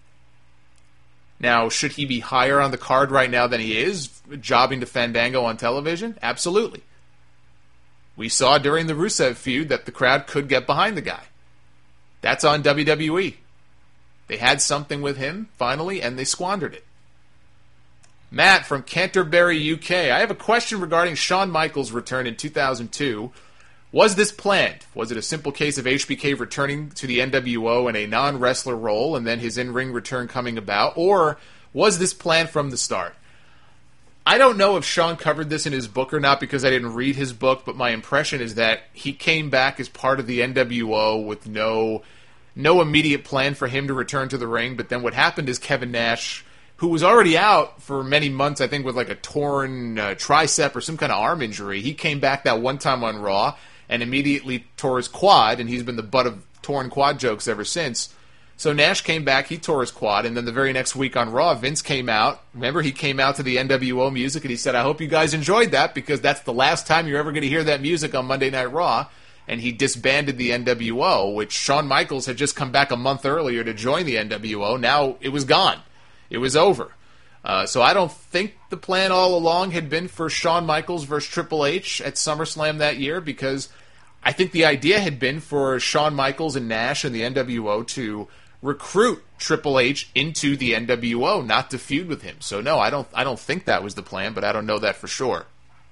Now, should he be higher on the card right now than he is, jobbing to Fandango on television? Absolutely. We saw during the Rusev feud that the crowd could get behind the guy. That's on W W E. They had something with him, finally, and they squandered it. Matt from Canterbury, U K. I have a question regarding Shawn Michaels' return in two thousand two. Was this planned? Was it a simple case of H B K returning to the N W O in a non-wrestler role and then his in-ring return coming about? Or was this planned from the start? I don't know if Sean covered this in his book or not because I didn't read his book, but my impression is that he came back as part of the N W O with no no immediate plan for him to return to the ring. But then what happened is Kevin Nash, who was already out for many months, I think with like a torn uh, tricep or some kind of arm injury, he came back that one time on Raw and immediately tore his quad, and he's been the butt of torn quad jokes ever since. So Nash came back, he tore his quad, and then the very next week on Raw, Vince came out. Remember, he came out to the N W O music, and he said, I hope you guys enjoyed that, because that's the last time you're ever going to hear that music on Monday Night Raw. And he disbanded the N W O, which Shawn Michaels had just come back a month earlier to join the N W O. Now it was gone. It was over. Uh, so I don't think the plan all along had been for Shawn Michaels versus Triple H at SummerSlam that year, because I think the idea had been for Shawn Michaels and Nash and the N W O to recruit Triple H into the N W O, not to feud with him. So no, I don't I don't think that was the plan, but I don't know that for sure.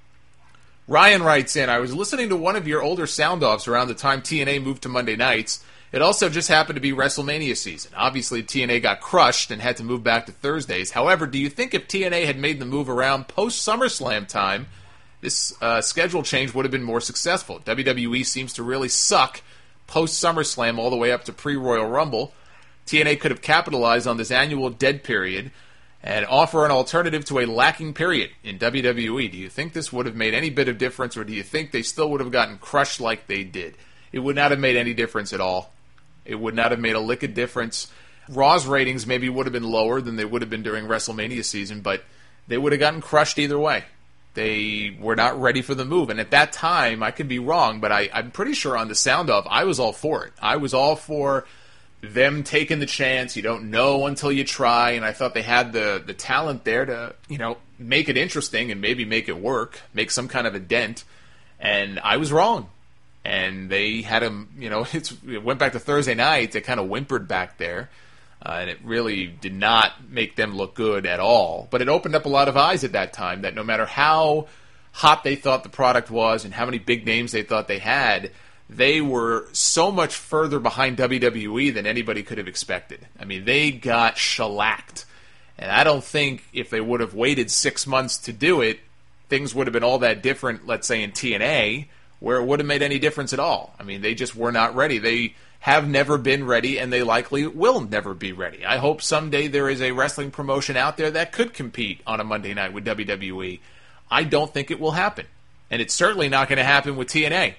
Ryan writes in, I was listening to one of your older sound-offs around the time T N A moved to Monday nights. It also just happened to be WrestleMania season. Obviously, T N A got crushed and had to move back to Thursdays. However, do you think if T N A had made the move around post-SummerSlam time, this uh, schedule change would have been more successful? W W E seems to really suck post-SummerSlam all the way up to pre-Royal Rumble. T N A could have capitalized on this annual dead period and offer an alternative to a lacking period in W W E. Do you think this would have made any bit of difference, or do you think they still would have gotten crushed like they did? It would not have made any difference at all. It would not have made a lick of difference. Raw's ratings maybe would have been lower than they would have been during WrestleMania season, but they would have gotten crushed either way. They were not ready for the move. And at that time, I could be wrong, but I, I'm pretty sure on the sound off, I was all for it. I was all for them taking the chance. You don't know until you try, and I thought they had the, the talent there to, you know, make it interesting and maybe make it work, make some kind of a dent. And I was wrong. And they had him, you know, it's, it went back to Thursday night. They kind of whimpered back there. Uh, and it really did not make them look good at all. But it opened up a lot of eyes at that time that no matter how hot they thought the product was and how many big names they thought they had, they were so much further behind W W E than anybody could have expected. I mean, they got shellacked. And I don't think if they would have waited six months to do it, things would have been all that different, let's say, in T N A, where it would have made any difference at all. I mean, they just were not ready. They have never been ready, and they likely will never be ready. I hope someday there is a wrestling promotion out there that could compete on a Monday night with W W E. I don't think it will happen. And it's certainly not going to happen with T N A.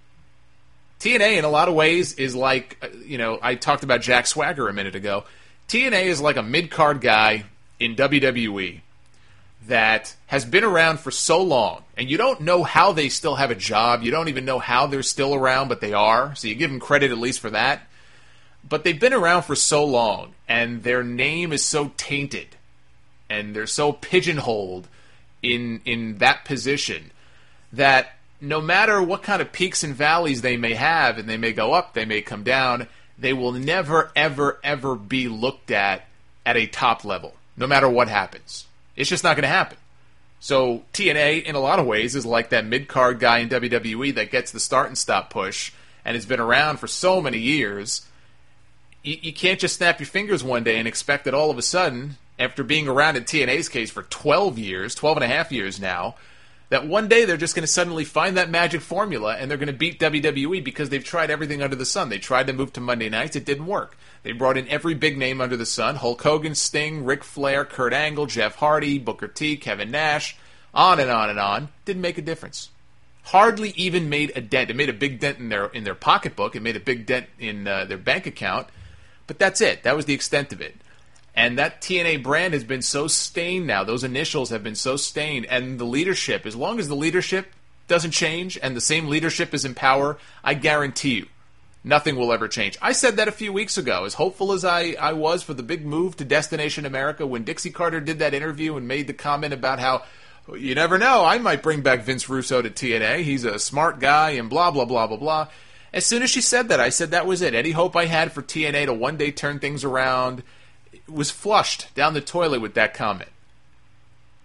T N A, in a lot of ways, is like, you know, I talked about Jack Swagger a minute ago. T N A is like a mid-card guy in W W E that has been around for so long, and you don't know how they still have a job. You don't even know how they're still around, but they are, so you give them credit at least for that. But they've been around for so long, and their name is so tainted, and they're so pigeonholed in in that position that no matter what kind of peaks and valleys they may have, and they may go up, they may come down, they will never, ever, ever be looked at at a top level, no matter what happens. It's just not going to happen. So T N A, in a lot of ways, is like that mid-card guy in W W E that gets the start and stop push and has been around for so many years. You, you can't just snap your fingers one day and expect that all of a sudden, after being around in T N A's case for twelve years, twelve and a half years now, that one day they're just going to suddenly find that magic formula and they're going to beat W W E because they've tried everything under the sun. They tried to move to Monday nights. It didn't work. They brought in every big name under the sun: Hulk Hogan, Sting, Ric Flair, Kurt Angle, Jeff Hardy, Booker T, Kevin Nash, on and on and on. Didn't make a difference. Hardly even made a dent. It made a big dent in their in their pocketbook. It made a big dent in uh, their bank account. But that's it. That was the extent of it. And that T N A brand has been so stained now. Those initials have been so stained. And the leadership, as long as the leadership doesn't change and the same leadership is in power, I guarantee you, nothing will ever change. I said that a few weeks ago. As hopeful as I, I was for the big move to Destination America, when Dixie Carter did that interview and made the comment about how, you never know, I might bring back Vince Russo to T N A. He's a smart guy and blah, blah, blah, blah, blah. As soon as she said that, I said that was it. Any hope I had for T N A to one day turn things around was flushed down the toilet with that comment.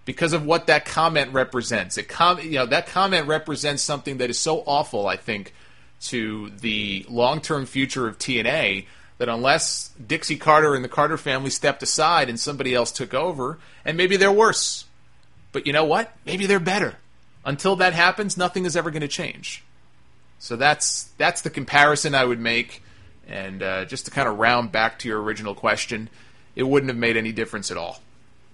because of what that comment represents. It com- you know, that comment represents something that is so awful, I think, to the long-term future of T N A, that unless Dixie Carter and the Carter family stepped aside and somebody else took over, and maybe they're worse, but you know what? Maybe they're better. Until that happens, nothing is ever going to change. So that's that's the comparison I would make. And uh, just to kind of round back to your original question, it wouldn't have made any difference at all.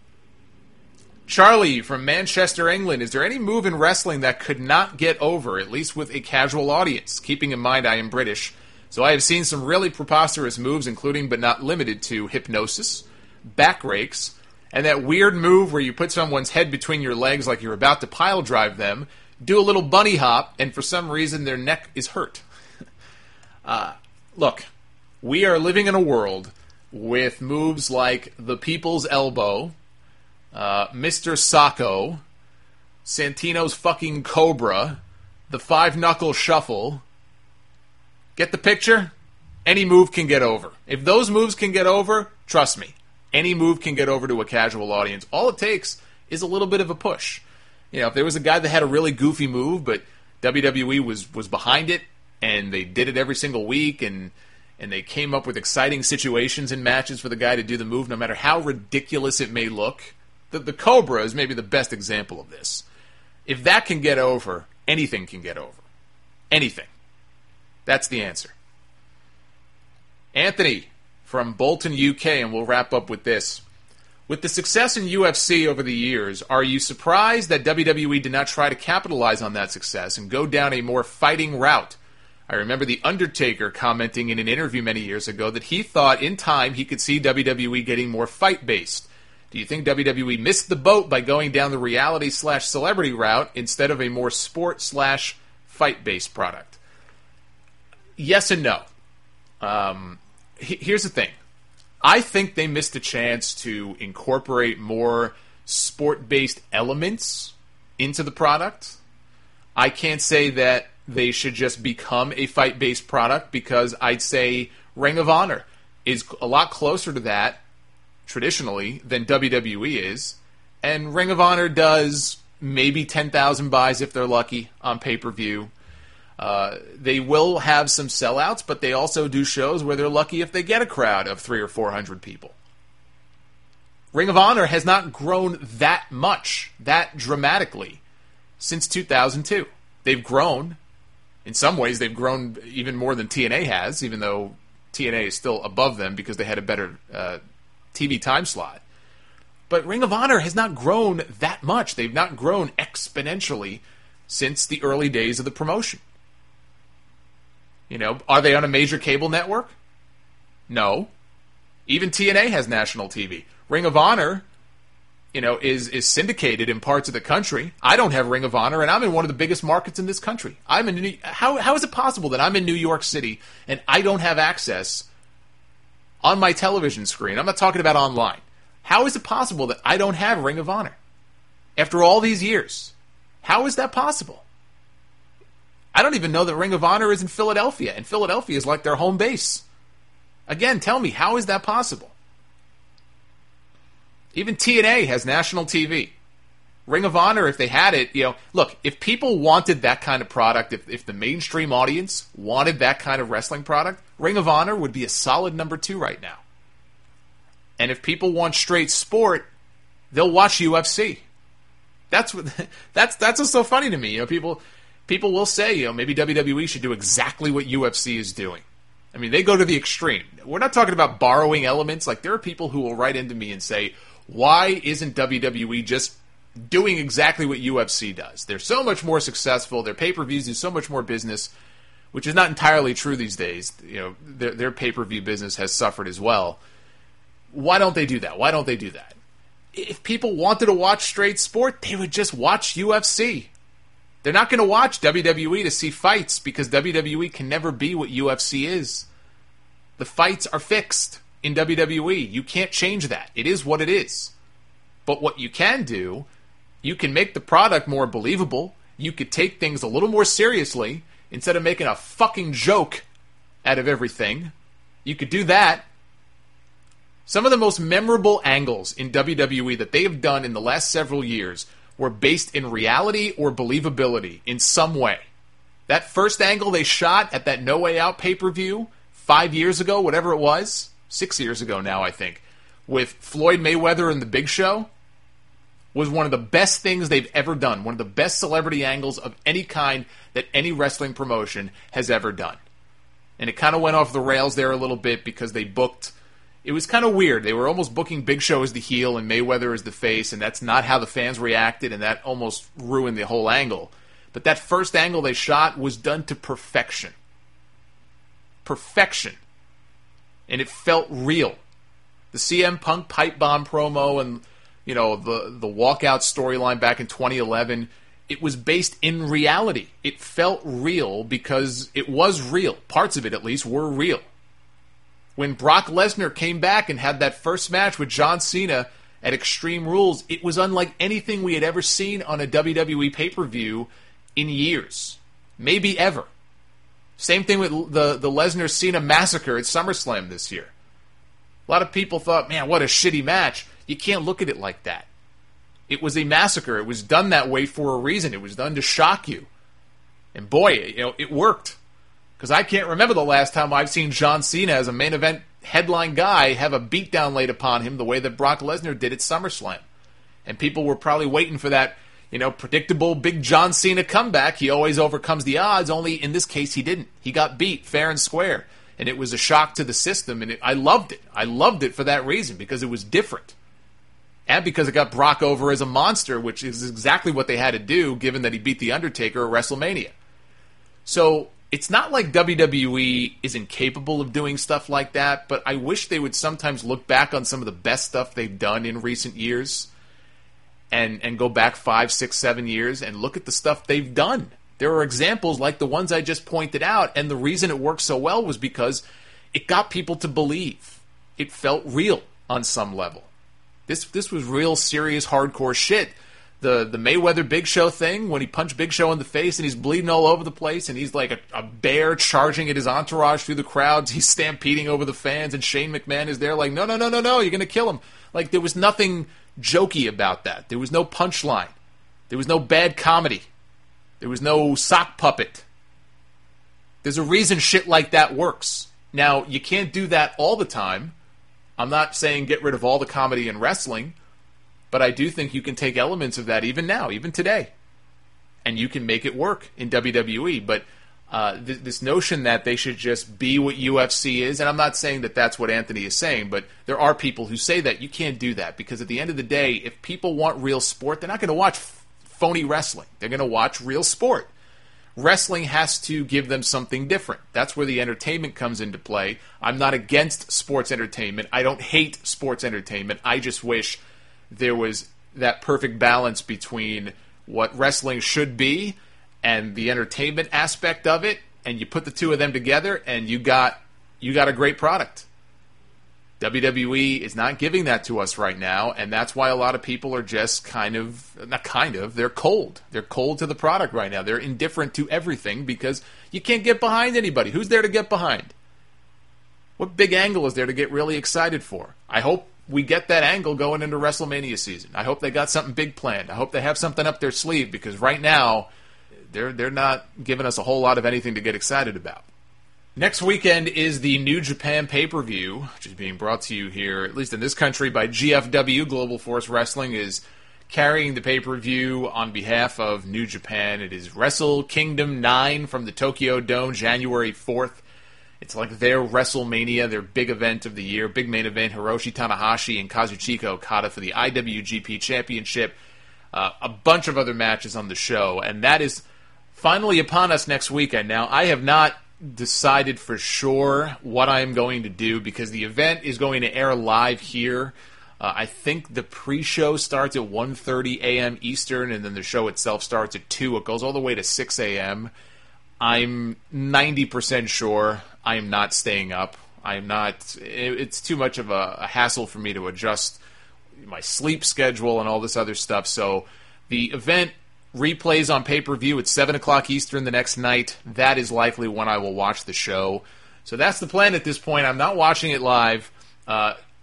Charlie from Manchester, England. Is there any move in wrestling that could not get over, at least with a casual audience? Keeping in mind I am British, so I have seen some really preposterous moves, including but not limited to hypnosis, back rakes, and that weird move where you put someone's head between your legs like you're about to pile drive them, do a little bunny hop, and for some reason their neck is hurt. uh, look, we are living in a world with moves like the People's Elbow, Uh, Mister Sacco, Santino's fucking Cobra, the five-knuckle shuffle. Get the picture? Any move can get over. If those moves can get over, trust me, any move can get over to a casual audience. All it takes is a little bit of a push. You know, if there was a guy that had a really goofy move, but W W E was, was behind it, and they did it every single week, and and they came up with exciting situations in matches for the guy to do the move, no matter how ridiculous it may look. The, the Cobra is maybe the best example of this. If that can get over, anything can get over. Anything. That's the answer. Anthony from Bolton, U K, and we'll wrap up with this. With the success in U F C over the years, are you surprised that W W E did not try to capitalize on that success and go down a more fighting route? I remember The Undertaker commenting in an interview many years ago that he thought in time he could see W W E getting more fight-based. Do you think W W E missed the boat by going down the reality slash celebrity route instead of a more sport slash fight-based product? Yes and no. Um, he- here's the thing. I think they missed a chance to incorporate more sport-based elements into the product. I can't say that they should just become a fight-based product, because I'd say Ring of Honor is a lot closer to that traditionally than W W E is, and Ring of Honor does maybe ten thousand buys if they're lucky on pay-per-view. Uh, they will have some sellouts, but they also do shows where they're lucky if they get a crowd of three or four hundred people. Ring of Honor has not grown that much, that dramatically, since two thousand two. They've grown. In some ways, they've grown even more than T N A has, even though T N A is still above them because they had a better uh, T V time slot. But Ring of Honor has not grown that much. They've not grown exponentially since the early days of the promotion. You know, are they on a major cable network? No. Even T N A has national T V. Ring of Honor, you know, is is syndicated in parts of the country. I don't have Ring of Honor, and I'm in one of the biggest markets in this country. I'm in New, how how is it possible that I'm in New York City and I don't have access on my television screen? I'm not talking about online. How is it possible that I don't have Ring of Honor after all these years? How is that possible? I don't even know that Ring of Honor is in Philadelphia, and Philadelphia is like their home base. Again, tell me, how is that possible? Even T N A has national T V. Ring of Honor, if they had it, you know, look, if people wanted that kind of product, if, if the mainstream audience wanted that kind of wrestling product, Ring of Honor would be a solid number two right now. And if people want straight sport, they'll watch U F C. That's what that's that's what's so funny to me. You know, people people will say, you know, maybe W W E should do exactly what U F C is doing. I mean, they go to the extreme. We're not talking about borrowing elements. Like, there are people who will write into me and say, why isn't W W E just doing exactly what U F C does? They're so much more successful. Their pay-per-views do so much more business, which is not entirely true these days. You know, their, their pay-per-view business has suffered as well. Why don't they do that? Why don't they do that? If people wanted to watch straight sport, they would just watch U F C. They're not going to watch W W E to see fights, because W W E can never be what U F C is. The fights are fixed in W W E. You can't change that. It is what it is. But what you can do, you can make the product more believable. You could take things a little more seriously instead of making a fucking joke out of everything. You could do that. Some of the most memorable angles in W W E that they have done in the last several years were based in reality or believability in some way. That first angle they shot at that No Way Out pay-per-view five years ago, whatever it was, six years ago now, I think, with Floyd Mayweather and The Big Show, was one of the best things they've ever done. One of the best celebrity angles of any kind that any wrestling promotion has ever done. And it kind of went off the rails there a little bit because they booked... It was kind of weird. They were almost booking Big Show as the heel and Mayweather as the face, and that's not how the fans reacted, and that almost ruined the whole angle. But that first angle they shot was done to perfection. Perfection. And it felt real. The C M Punk pipe bomb promo and, you know, the, the walkout storyline back in twenty eleven, it was based in reality. It felt real because it was real. Parts of it, at least, were real. When Brock Lesnar came back and had that first match with John Cena at Extreme Rules, it was unlike anything we had ever seen on a W W E pay-per-view in years. Maybe ever. Same thing with the, the Lesnar-Cena massacre at SummerSlam this year. A lot of people thought, man, what a shitty match. You can't look at it like that. It was a massacre. It was done that way for a reason. It was done to shock you. And boy, you know, it worked. Because I can't remember the last time I've seen John Cena as a main event headline guy have a beatdown laid upon him the way that Brock Lesnar did at SummerSlam. And people were probably waiting for that, you know, predictable big John Cena comeback. He always overcomes the odds, only in this case he didn't. He got beat fair and square. And it was a shock to the system, and it, I loved it. I loved it for that reason, because it was different. And because it got Brock over as a monster, which is exactly what they had to do, given that he beat The Undertaker at WrestleMania. So... it's not like W W E is incapable of doing stuff like that, but I wish they would sometimes look back on some of the best stuff they've done in recent years and and go back five, six, seven years and look at the stuff they've done. There are examples like the ones I just pointed out, and the reason it worked so well was because it got people to believe. It felt real on some level. This this was real, serious, hardcore shit. The the Mayweather Big Show thing, when he punched Big Show in the face and he's bleeding all over the place and he's like a, a bear charging at his entourage through the crowds, he's stampeding over the fans, and Shane McMahon is there like, no, no, no, no, no, you're going to kill him. Like, there was nothing jokey about that. There was no punchline. There was no bad comedy. There was no sock puppet. There's a reason shit like that works. Now, you can't do that all the time. I'm not saying get rid of all the comedy in wrestling, but I do think you can take elements of that even now, even today, and you can make it work in W W E. But uh, th- this notion that they should just be what U F C is, and I'm not saying that that's what Anthony is saying, but there are people who say that. You can't do that, because at the end of the day, if people want real sport, they're not going to watch f- phony wrestling. They're going to watch real sport. Wrestling has to give them something different. That's where the entertainment comes into play. I'm not against sports entertainment. I don't hate sports entertainment. I just wish there was that perfect balance between what wrestling should be and the entertainment aspect of it, and you put the two of them together, and you got you got a great product. W W E is not giving that to us right now, and that's why a lot of people are just kind of, not kind of, they're cold. They're cold to the product right now. They're indifferent to everything because you can't get behind anybody. Who's there to get behind? What big angle is there to get really excited for? I hope we get that angle going into WrestleMania season. I hope they got something big planned. I hope they have something up their sleeve, because right now they're they're not giving us a whole lot of anything to get excited about. Next weekend is the New Japan pay-per-view, which is being brought to you here, at least in this country, by G F W. Global Force Wrestling is carrying the pay-per-view on behalf of New Japan. It is Wrestle Kingdom nine from the Tokyo Dome, January fourth. It's like their WrestleMania, their big event of the year, big main event. Hiroshi Tanahashi and Kazuchika Okada for the I W G P Championship. Uh, a bunch of other matches on the show, and that is finally upon us next weekend. Now, I have not decided for sure what I'm going to do, because the event is going to air live here. Uh, I think the pre-show starts at one thirty a.m. Eastern, and then the show itself starts at two. It goes all the way to six a.m. I'm ninety percent sure I am not staying up. I am not. It's too much of a, a hassle for me to adjust my sleep schedule and all this other stuff. So the event replays on pay-per-view at seven o'clock Eastern the next night. That is likely when I will watch the show. So that's the plan at this point. I'm not watching it live. Uh,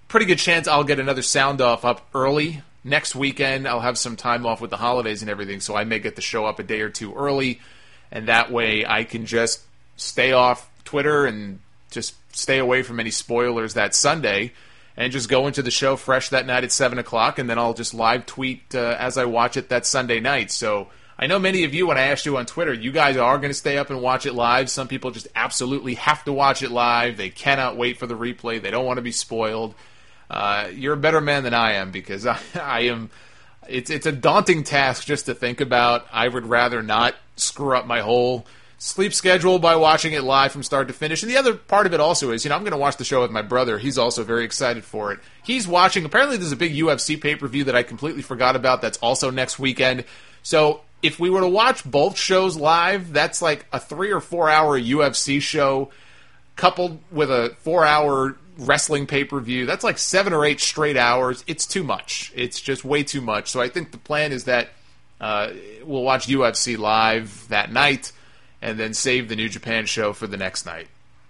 pretty good chance I'll get another sound off up early. Next weekend, I'll have some time off with the holidays and everything, so I may get the show up a day or two early, and that way I can just stay off Twitter and just stay away from any spoilers that Sunday, and just go into the show fresh that night at seven o'clock, and then I'll just live tweet uh, as I watch it that Sunday night. So I know many of you, when I asked you on Twitter, you guys are going to stay up and watch it live. Some people just absolutely have to watch it live. They cannot wait for the replay. They don't want to be spoiled. Uh, you're a better man than I am, because I, I am. It's it's a daunting task just to think about. I would rather not screw up my whole sleep schedule by watching it live from start to finish. And the other part of it also is, you know, I'm going to watch the show with my brother. He's also very excited for it. He's watching. Apparently, there's a big U F C pay-per-view that I completely forgot about. That's also next weekend. So if we were to watch both shows live, that's like a three or four hour U F C show coupled with a four hour wrestling pay-per-view. That's like seven or eight straight hours. It's too much. It's just way too much. So I think the plan is that uh, we'll watch U F C live that night and then save the New Japan show for the next night.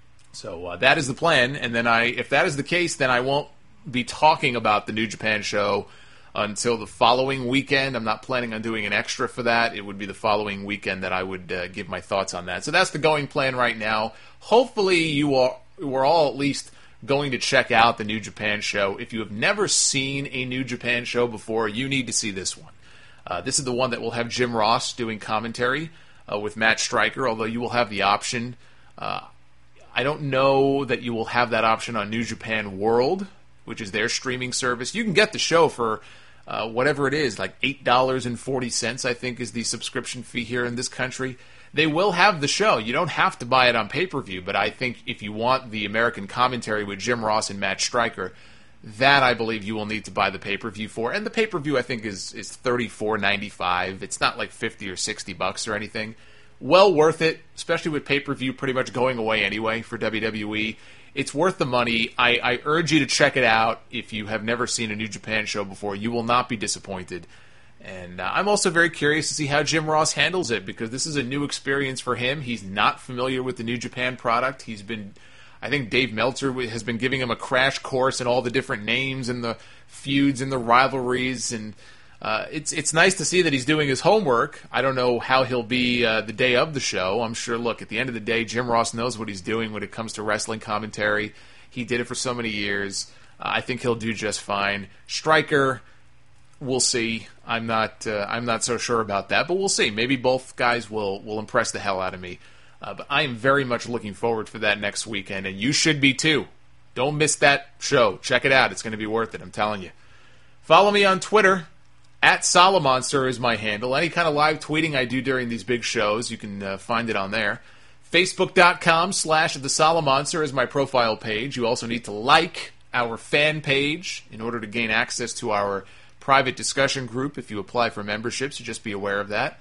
So uh, that is the plan. And then I, if that is the case, then I won't be talking about the New Japan show until the following weekend. I'm not planning on doing an extra for that. It would be the following weekend that I would uh, give my thoughts on that. So that's the going plan right now. Hopefully you are, we're all at least going to check out the New Japan show. If you have never seen a New Japan show before, you need to see this one. Uh, this is the one that will have Jim Ross doing commentary uh, with Matt Striker, although you will have the option. Uh, I don't know that you will have that option on New Japan World, which is their streaming service. You can get the show for uh, whatever it is, like eight dollars and forty cents, I think, is the subscription fee here in this country. They will have the show. You don't have to buy it on pay-per-view, but I think if you want the American commentary with Jim Ross and Matt Striker, that I believe you will need to buy the pay-per-view for. And the pay-per-view, I think, is is thirty-four ninety-five. It's not like fifty or sixty bucks or anything. Well worth it, especially with pay-per-view pretty much going away anyway for W W E. It's worth the money. I, I urge you to check it out if you have never seen a New Japan show before. You will not be disappointed. And uh, I'm also very curious to see how Jim Ross handles it, because this is a new experience for him. He's not familiar with the New Japan product. He's been, I think Dave Meltzer has been giving him a crash course in all the different names and the feuds and the rivalries. And uh, it's it's nice to see that he's doing his homework. I don't know how he'll be uh, the day of the show. I'm sure, look, at the end of the day, Jim Ross knows what he's doing when it comes to wrestling commentary. He did it for so many years. Uh, I think he'll do just fine. Striker, we'll see. I'm not uh, I'm not so sure about that, but we'll see. Maybe both guys will, will impress the hell out of me. Uh, but I am very much looking forward for that next weekend, and you should be too. Don't miss that show. Check it out. It's going to be worth it, I'm telling you. Follow me on Twitter. At Solomonster is my handle. Any kind of live tweeting I do during these big shows, you can uh, find it on there. Facebook.com slash The Solomonster is my profile page. You also need to like our fan page in order to gain access to our private discussion group. If you apply for memberships, you just be aware of that.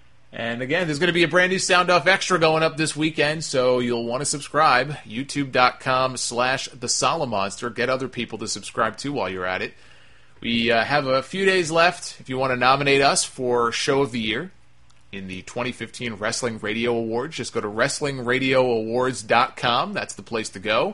And again, there's going to be a brand new Sound Off Extra going up this weekend, so you'll want to subscribe. YouTube.com slash The Solomonster. Get other people to subscribe to while you're at it. We uh, have a few days left if you want to nominate us for Show of the Year in the twenty fifteen Wrestling Radio Awards. Just go to wrestling radio awards dot com. That's the place to go.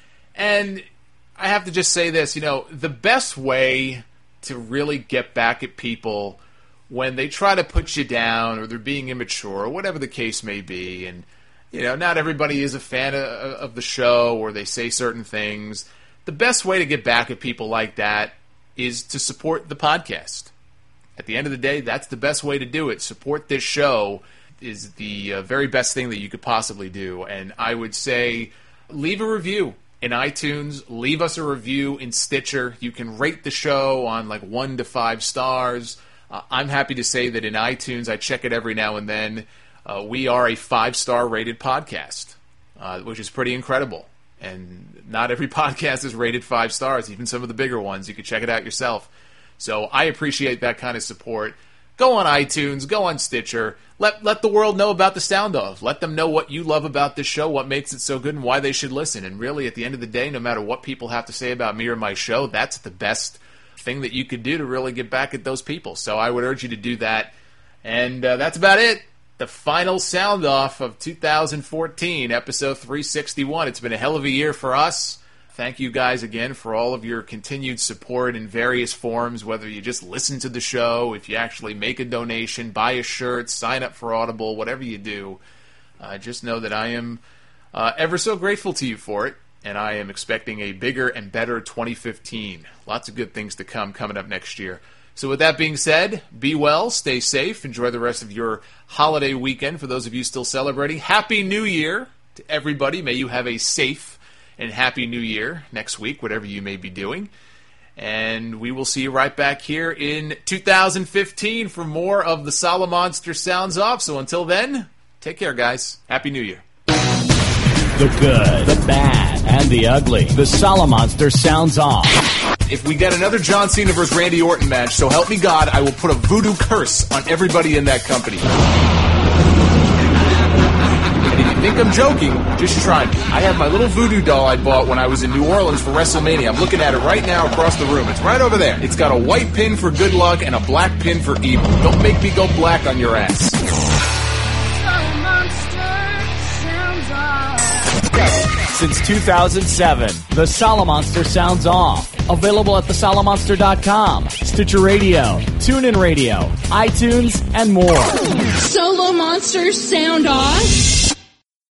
And I have to just say this, you know, the best way to really get back at people when they try to put you down or they're being immature or whatever the case may be, and, you know, not everybody is a fan of, of the show or they say certain things, the best way to get back at people like that is to support the podcast. At the end of the day, that's the best way to do it. Support this show is the uh, very best thing that you could possibly do. And I would say leave a review in iTunes. Leave us a review in Stitcher. You can rate the show on like one to five stars. Uh, I'm happy to say that in iTunes, I check it every now and then. Uh, we are a five-star rated podcast, uh, which is pretty incredible. And not every podcast is rated five stars, even some of the bigger ones. You can check it out yourself. So I appreciate that kind of support. Go on iTunes, go on Stitcher. Let let the world know about the Sound Off. Let them know what you love about this show, what makes it so good, and why they should listen. And really, at the end of the day, no matter what people have to say about me or my show, that's the best thing that you could do to really get back at those people. So I would urge you to do that. And uh, that's about it. The final Sound Off of two thousand fourteen, episode three sixty-one. It's been a hell of a year for us. thank you guys again for all of your continued support in various forms, whether you just listen to the show, if you actually make a donation, buy a shirt, sign up for Audible, whatever you do. Uh, just know that I am uh, ever so grateful to you for it, and I am expecting a bigger and better twenty fifteen. Lots of good things to come coming up next year. So with that being said, be well, stay safe, enjoy the rest of your holiday weekend for those of you still celebrating. Happy New Year to everybody. May you have a safe and happy New Year next week, whatever you may be doing. And we will see you right back here in two thousand fifteen for more of the Solomonster Sounds Off. So until then, take care, guys. Happy New Year. The good, the bad, and the ugly. The Solomonster Sounds Off. If we get another John Cena versus Randy Orton match, so help me God, I will put a voodoo curse on everybody in that company. And if you think I'm joking, just try me. I have my little voodoo doll I bought when I was in New Orleans for WrestleMania. I'm looking at it right now across the room. It's right over there. It's got a white pin for good luck and a black pin for evil. Don't make me go black on your ass. Since two thousand seven, the Solomonster Sounds Off. Available at the solomonster dot com, Stitcher Radio, TuneIn Radio, iTunes, and more. Solomonster Sound Off?